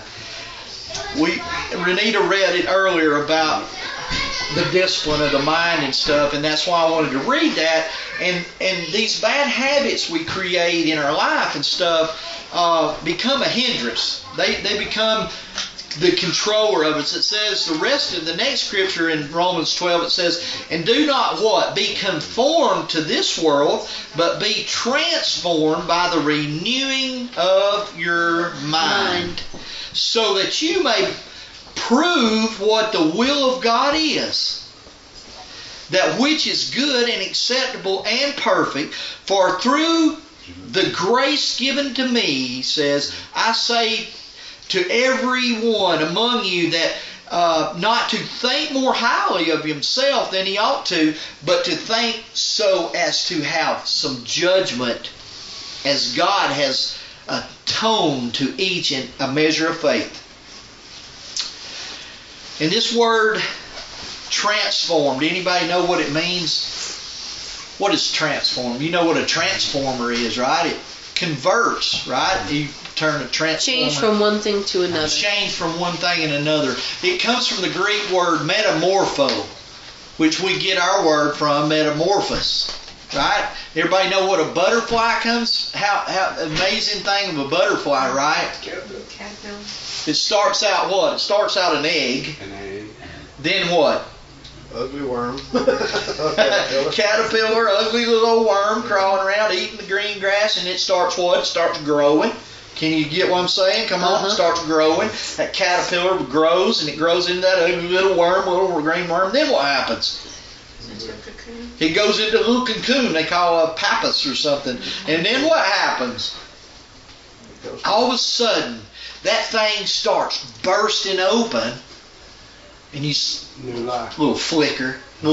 Renita read it earlier about the discipline of the mind and stuff, and that's why I wanted to read that. And these bad habits we create in our life and stuff become a hindrance. They become the controller of us. It says the rest of the next scripture in Romans 12, it says, and do not what? Be conformed to this world, but be transformed by the renewing of your mind, so that you may prove what the will of God is, that which is good and acceptable and perfect. For through the grace given to me, he says, I say to everyone among you that not to think more highly of himself than he ought to, but to think so as to have some judgment, as God has atoned to each in a measure of faith. And this word transformed, anybody know what it means? What is transformed? You know what a transformer is, right? It converts, right? You turn a transformer. Change from one thing to another. Change from one thing and another. It comes from the Greek word metamorpho, which we get our word from, metamorphosis. Right? Everybody know what a butterfly comes? How amazing thing of a butterfly, right? Caterpillar. It starts out what? It starts out an egg. An egg. Then what? Ugly worm. Caterpillar, ugly little worm crawling around eating the green grass, and it starts what? It starts growing. Can you get what I'm saying? Come on, it starts growing. That caterpillar grows, and it grows into that ugly little worm, little green worm. Then what happens? Into a cocoon. It goes into a little cocoon they call a pappus or something. And then what happens? All of a sudden, that thing starts bursting open, and you New life. little flicker,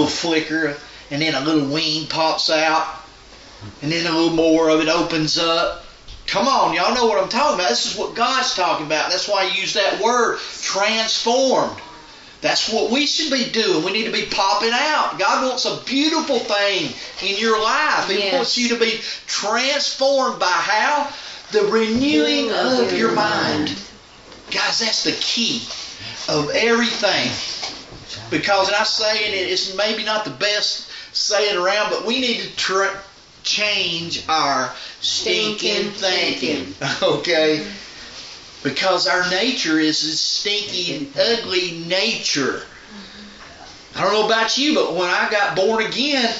and then a little wing pops out, and then a little more of it opens up. Come on, y'all know what I'm talking about. This is what God's talking about. That's why I use that word, transformed. That's what we should be doing. We need to be popping out. God wants a beautiful thing in your life. He wants you to be transformed by how? The renewing of your mind. Guys, that's the key of everything. Because, and I say it, it's maybe not the best saying around, but we need to change our stinking thinking. Okay? Because our nature is a stinky, ugly nature. I don't know about you, but when I got born again,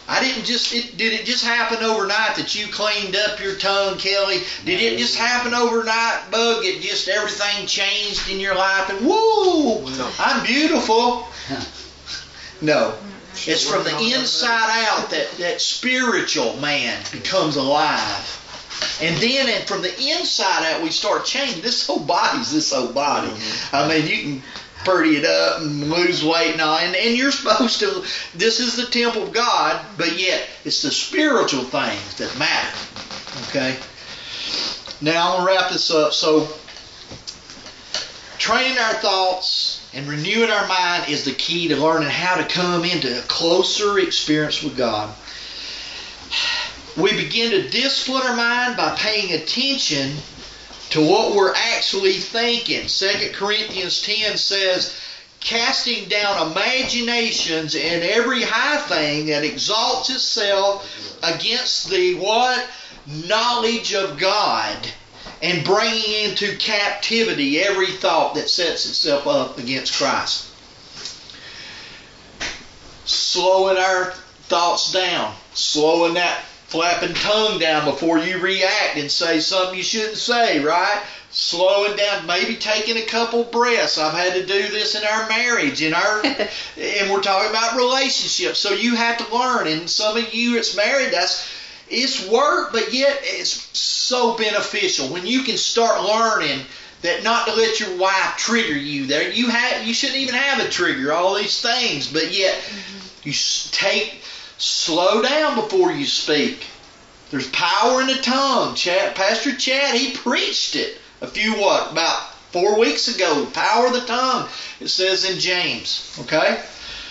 did it just happen overnight that you cleaned up your tongue, Kelly? Did it just happen overnight, Bug? It just everything changed in your life and woo, I'm beautiful. No. It's from the inside out that spiritual man becomes alive. And then from the inside out we start changing. This whole body's this whole body. I mean, you can pretty it up and lose weight and all. And you're supposed to, this is the temple of God, but yet it's the spiritual things that matter. Okay? Now I'm going to wrap this up. So, training our thoughts and renewing our mind is the key to learning how to come into a closer experience with God. We begin to discipline our mind by paying attention to what we're actually thinking. 2 Corinthians 10 says, casting down imaginations and every high thing that exalts itself against the what? Knowledge of God, and bringing into captivity every thought that sets itself up against Christ. Slowing our thoughts down, slowing that flapping tongue down before you react and say something you shouldn't say, right? Slowing down, maybe taking a couple breaths. I've had to do this in our marriage, and we're talking about relationships. So you have to learn. And some of you it's married, it's work, but yet it's so beneficial when you can start learning that not to let your wife trigger you. There, you shouldn't even have a trigger. All these things, but yet you slow down before you speak. There's power in the tongue. Pastor Chad, he preached it about 4 weeks ago. Power of the tongue, it says in James. Okay?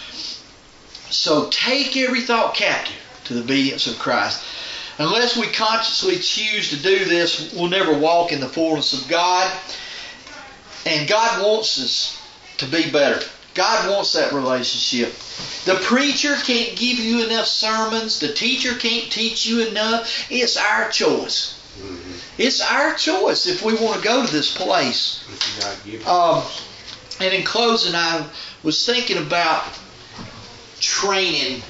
So take every thought captive to the obedience of Christ. Unless we consciously choose to do this, we'll never walk in the fullness of God. And God wants us to be better. God wants that relationship. The preacher can't give you enough sermons. The teacher can't teach you enough. It's our choice. It's our choice if we want to go to this place. And in closing, I was thinking about training,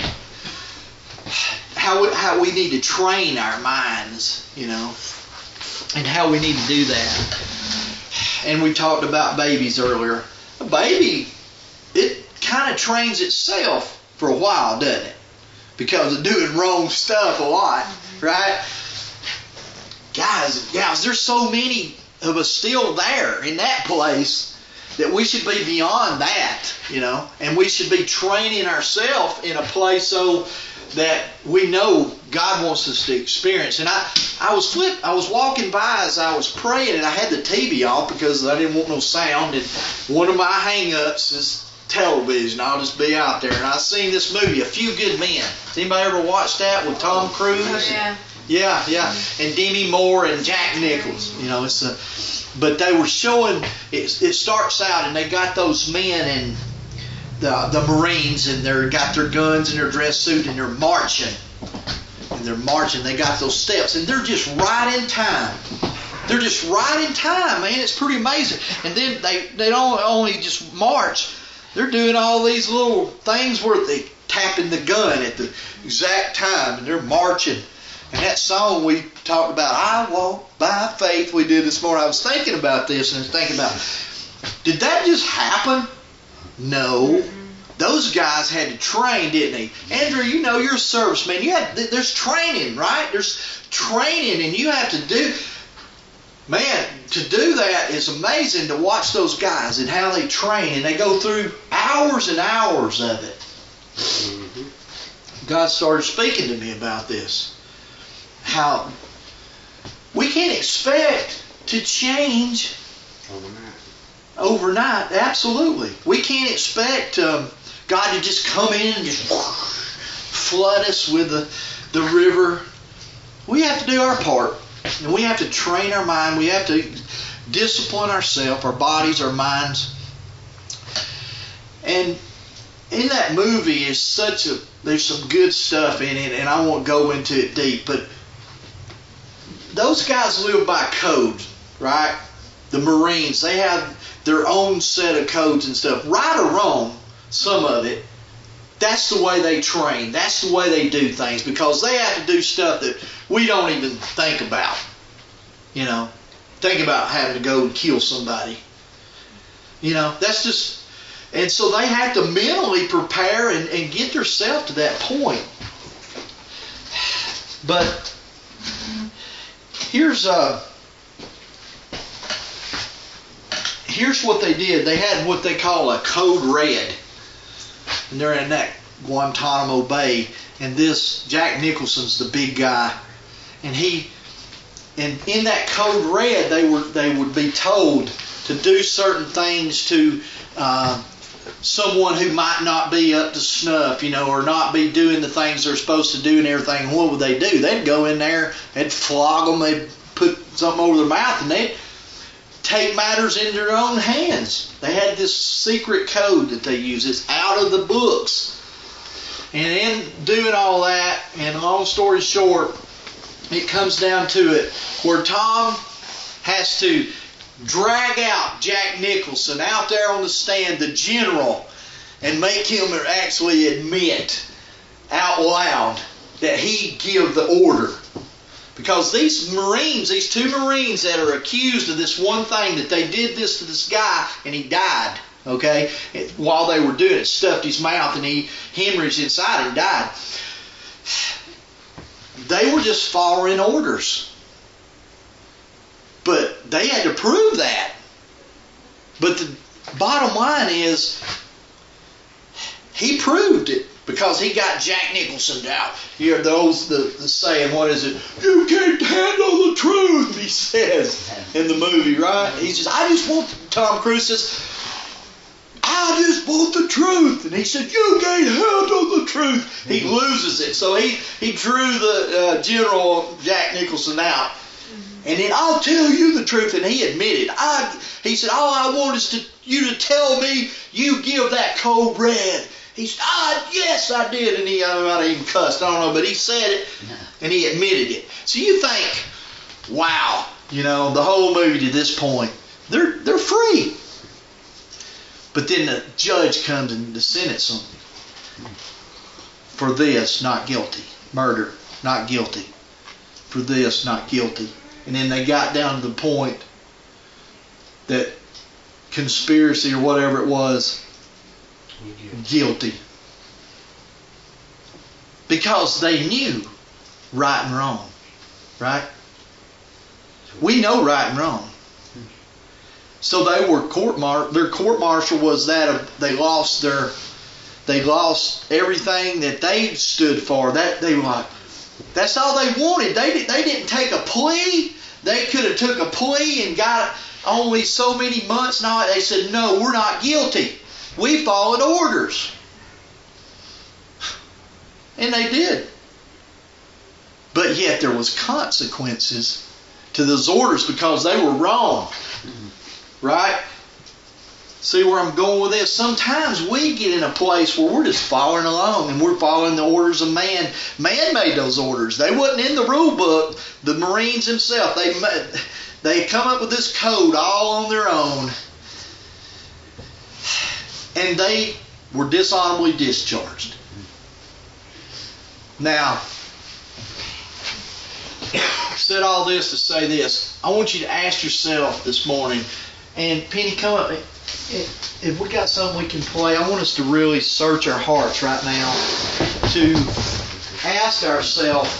how we need to train our minds, and how we need to do that. And we talked about babies earlier. A baby, it kind of trains itself for a while, doesn't it? Because of doing wrong stuff a lot, right? Guys, gals, there's so many of us still there in that place that we should be beyond that, and we should be training ourselves in a place so that we know God wants us to experience. And I was walking by as I was praying, and I had the TV off because I didn't want no sound. And one of my hang-ups is television. I'll just be out there, and I seen this movie, A Few Good Men. Anybody ever watched that with Tom Cruise? Oh, yeah. Yeah, and Demi Moore and Jack Nicholson. But they were showing. It starts out, and they got those men and the Marines, and they got their guns and their dress suit, and they're marching. They got those steps, and they're just right in time. Man. It's pretty amazing. And then they don't only just march. They're doing all these little things where they tapping the gun at the exact time, and they're marching. And that song we talked about, I Walk by Faith, we did this morning. I was thinking about this and thinking about, did that just happen? No. Those guys had to train, didn't they? Andrew, you're a serviceman. There's training, right? There's training, and you have to do. Man, to do that is amazing to watch those guys and how they train, and they go through hours and hours of it. God started speaking to me about this. How we can't expect to change overnight. Absolutely. We can't expect God to just come in and just flood us with the river. We have to do our part. And we have to train our mind. We have to discipline ourselves, our bodies, our minds. And in that movie there's some good stuff in it, and I won't go into it deep, but those guys live by code, right? The Marines, they have their own set of codes and stuff. Right or wrong, some of it, that's the way they train. That's the way they do things, because they have to do stuff that we don't even think about. Think about having to go and kill somebody. That's just... And so they have to mentally prepare and get themselves to that point. But here's what they did. They had what they call a code red. And they're in that Guantanamo Bay. And this Jack Nicholson's the big guy. And in that code red, they would be told to do certain things to someone who might not be up to snuff, or not be doing the things they're supposed to do and everything. And what would they do? They'd go in there, they'd flog them, they'd put something over their mouth, and they'd take matters into their own hands. They had this secret code that they use. It's out of the books. And in doing all that, and long story short, it comes down to it where Tom has to drag out Jack Nicholson out there on the stand, the general, and make him actually admit out loud that he give the order. Because these Marines, these two Marines that are accused of this one thing, that they did this to this guy and he died, okay, while they were doing it, stuffed his mouth and he hemorrhaged inside and died. They were just following orders. But they had to prove that. But the bottom line is, he proved it because he got Jack Nicholson out. You hear the saying, what is it? You can't handle the truth, he says in the movie, right? He says, Tom Cruise says, I just want the truth. And he said, you can't handle the truth. He loses it. So he drew the General Jack Nicholson out. And then, I'll tell you the truth. And he admitted. He said, all I want is you to tell me you give that code red. He said, yes, I did. And he might have even cussed. I don't know. But he said it. And he admitted it. So you think, wow, you know, the whole movie to this point, they're free. But then the judge comes and to sentence them for this, not guilty. Murder, not guilty. For this, not guilty. And then they got down to the point that conspiracy or whatever it was, guilty. Because they knew right and wrong. Right? We know right and wrong. So they were their court martial was that they lost everything that they stood for. That they were like, that's all they wanted. They didn't take a plea. They could have took a plea and got only so many months. No, they said, no, we're not guilty. We followed orders. And they did. But yet there was consequences to those orders because they were wrong. Right? See where I'm going with this? Sometimes we get in a place where we're just following along and we're following the orders of man. Man made those orders. They wasn't in the rule book. The Marines themselves, they come up with this code all on their own. And they were dishonorably discharged. Now, I said all this to say this. I want you to ask yourself this morning, and Penny, come up. If we got something we can play, I want us to really search our hearts right now to ask ourselves,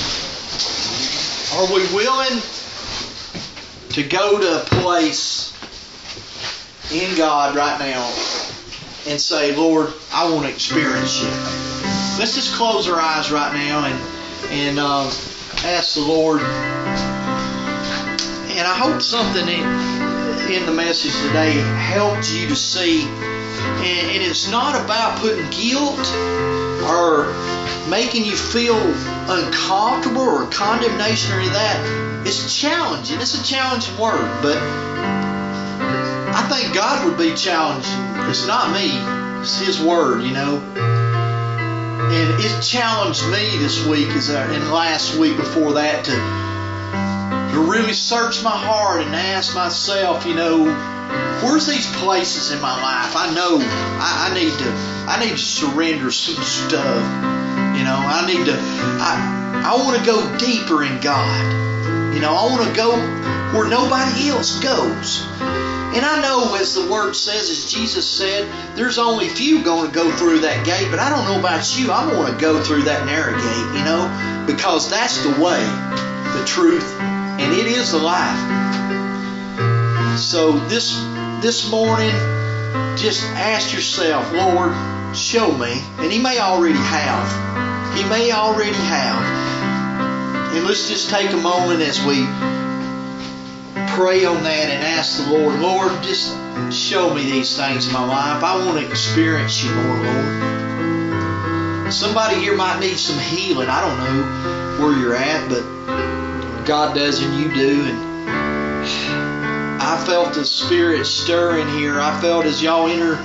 are we willing to go to a place in God right now and say, Lord, I want to experience you. Let's just close our eyes right now and ask the Lord. And I hope something in the message today helped you to see. And it's not about putting guilt or making you feel uncomfortable or condemnation or any of that. It's challenging. It's a challenging word, but I think God would be challenging. It's not me. It's His word, you know. And it challenged me this week and last week before that to really search my heart and ask myself, you know, where's these places in my life? I know I need to surrender some stuff. You know, I want to go deeper in God. You know, I want to go where nobody else goes. And I know, as the Word says, as Jesus said, there's only few going to go through that gate, but I don't know about you. I want to go through that narrow gate, you know, because that's the way, the truth, and it is the life. So this morning, just ask yourself, Lord, show me. And He may already have. He may already have. And let's just take a moment as we pray on that and ask the Lord, Lord, just show me these things in my life. I want to experience you more, Lord. Somebody here might need some healing. I don't know where you're at, but God does and you do. And I felt the Spirit stirring here. I felt as y'all entered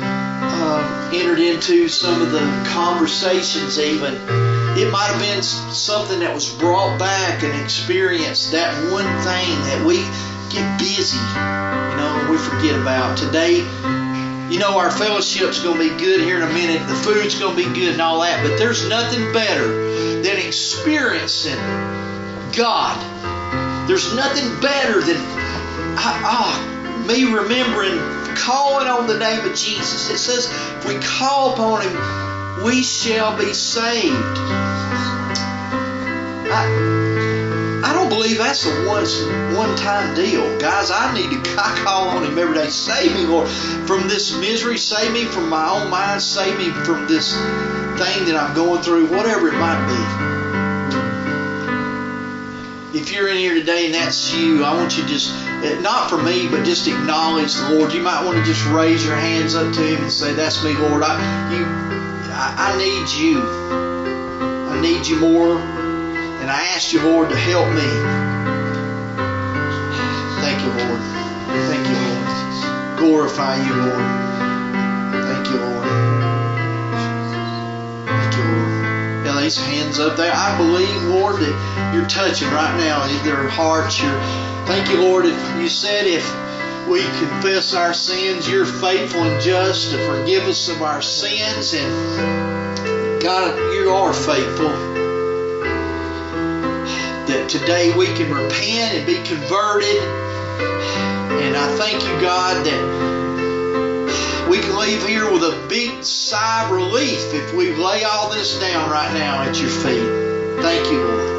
into some of the conversations even, it might have been something that was brought back and experienced, that one thing that we get busy, you know, and we forget about. Today, you know, our fellowship's going to be good here in a minute. The food's going to be good and all that, but there's nothing better than experiencing God. There's nothing better than me remembering calling on the name of Jesus. It says, if we call upon Him, we shall be saved. I don't believe that's a one-time deal. Guys, I call on Him every day. Save me, Lord, from this misery. Save me from my own mind. Save me from this thing that I'm going through, whatever it might be. If you're in here today and that's you, I want you to just, not for me, but just acknowledge the Lord. You might want to just raise your hands up to Him and say, that's me, Lord. I need you. I need you more. And I ask you, Lord, to help me. Thank you, Lord. Thank you, Lord. Glorify you, Lord. Thank you, Lord. Thank you, Lord. Yeah, these hands up there. I believe, Lord, that you're touching right now in their hearts. Thank you, Lord. If you said if we confess our sins, you're faithful and just to forgive us of our sins. And God, you are faithful. That today we can repent and be converted. And I thank you, God, that we can leave here with a big sigh of relief if we lay all this down right now at your feet. Thank you, Lord.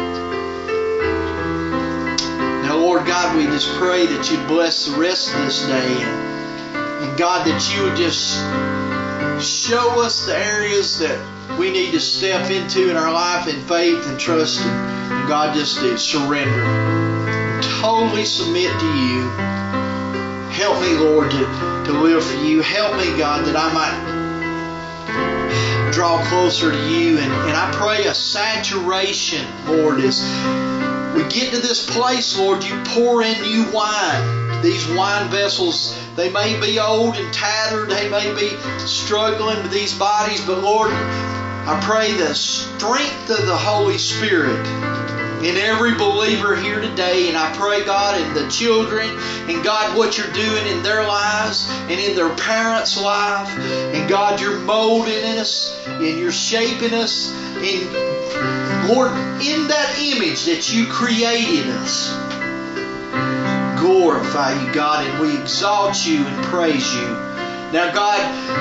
Now, Lord God, we just pray that you'd bless the rest of this day. And God, that you would just show us the areas that we need to step into in our life in faith and trust. And God, just to surrender. Totally submit to you. Help me, Lord, to live for you. Help me, God, that I might draw closer to you. And I pray a saturation, Lord, as we get to this place, Lord, you pour in new wine. These wine vessels, they may be old and tattered. They may be struggling with these bodies. But, Lord, I pray the strength of the Holy Spirit in every believer here today. And I pray, God, in the children, and God, what you're doing in their lives and in their parents' life. And God, you're molding us and you're shaping us. And Lord, in that image that you created us, glorify you, God, and we exalt you and praise you. Now, God,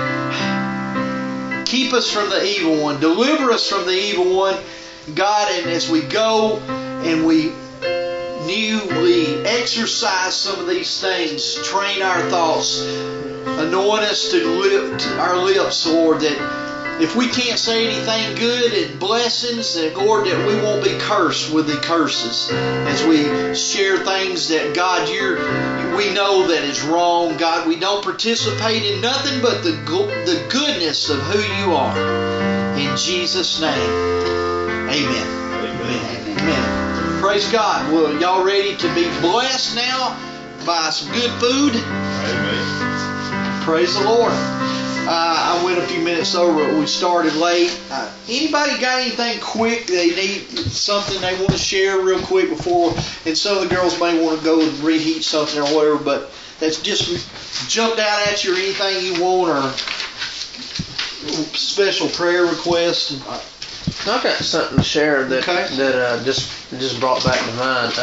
keep us from the evil one. Deliver us from the evil one. God, and as we go and we newly exercise some of these things, train our thoughts, anoint us to lift our lips, Lord, that if we can't say anything good and blessings, that, Lord, that we won't be cursed with the curses as we share things that, God, we know that is wrong. God, we don't participate in nothing but the goodness of who you are. In Jesus' name, amen. Amen. Amen. Praise God. Well, y'all ready to be blessed now by some good food? Amen. Praise the Lord. I went a few minutes over. We started late. Anybody got anything quick? They need something they want to share real quick before, and some of the girls may want to go and reheat something or whatever, but that's just jumped out at you or anything you want or special prayer request. I've got something to share that just brought back to mind.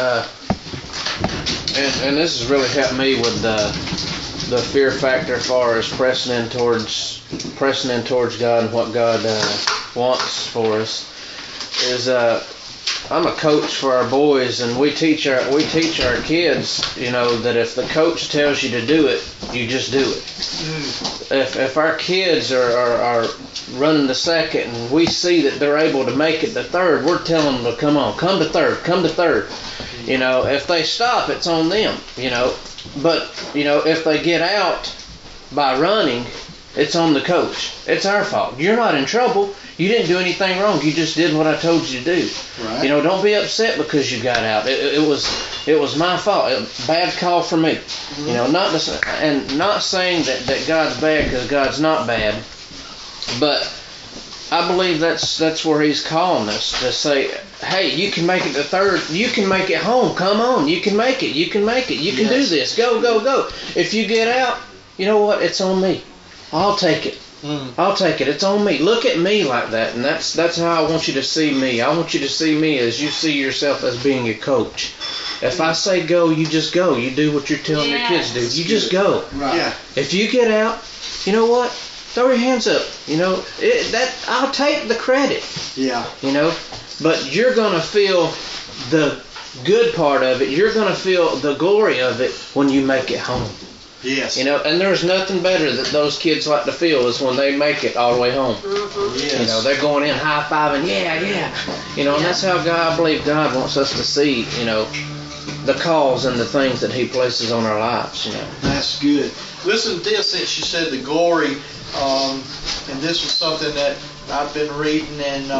And this has really helped me with the fear factor as far as pressing in towards God and what God wants for us. Is I'm a coach for our boys, and we teach our kids, that if the coach tells you to do it, you just do it. If our kids are running the second and we see that they're able to make it to third, we're telling them to come to third. If they stop, it's on them. But if they get out by running, it's on the coach. It's our fault. You're not in trouble. You didn't do anything wrong. You just did what I told you to do. Right. Don't be upset because you got out. It was my fault. Bad call for me. Mm-hmm. Not saying that God's bad, because God's not bad, but I believe that's where He's calling us to say, hey, you can make it to third. You can make it home. Come on. You can make it. You can make it. You can do this. Go. If you get out, you know what? It's on me. I'll take it. I'll take it. It's on me. Look at me like that. And that's how I want you to see me. I want you to see me as you see yourself as being a coach. If I say go, you just go. You do what you're telling your kids to do. You just go. Right. Yeah. If you get out, you know what? Throw your hands up. I'll take the credit. Yeah. But you're going to feel the good part of it. You're going to feel the glory of it when you make it home. Yes. And there's nothing better that those kids like to feel is when they make it all the way home. Mm-hmm. Yes. They're going in high-fiving, yeah. And that's how I believe God wants us to see, the calls and the things that He places on our lives, That's good. Listen to this, since you said the glory, and this was something that I've been reading, and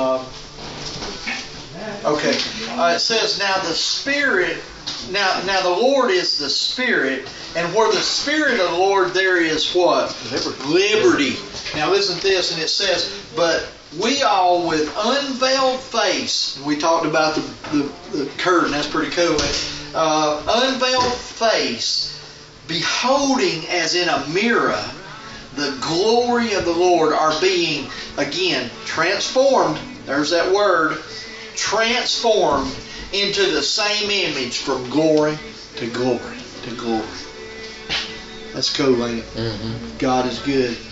it says, now the Spirit, now the Lord is the Spirit, and where the Spirit of the Lord there is what? Liberty. Now listen to this, and it says, but we all with unveiled face, and we talked about the curtain, that's pretty cool, unveiled face, beholding as in a mirror the glory of the Lord, are being, again, transformed, there's that word, transformed into the same image from glory to glory to glory. That's cool, ain't it? Mm-hmm. God is good.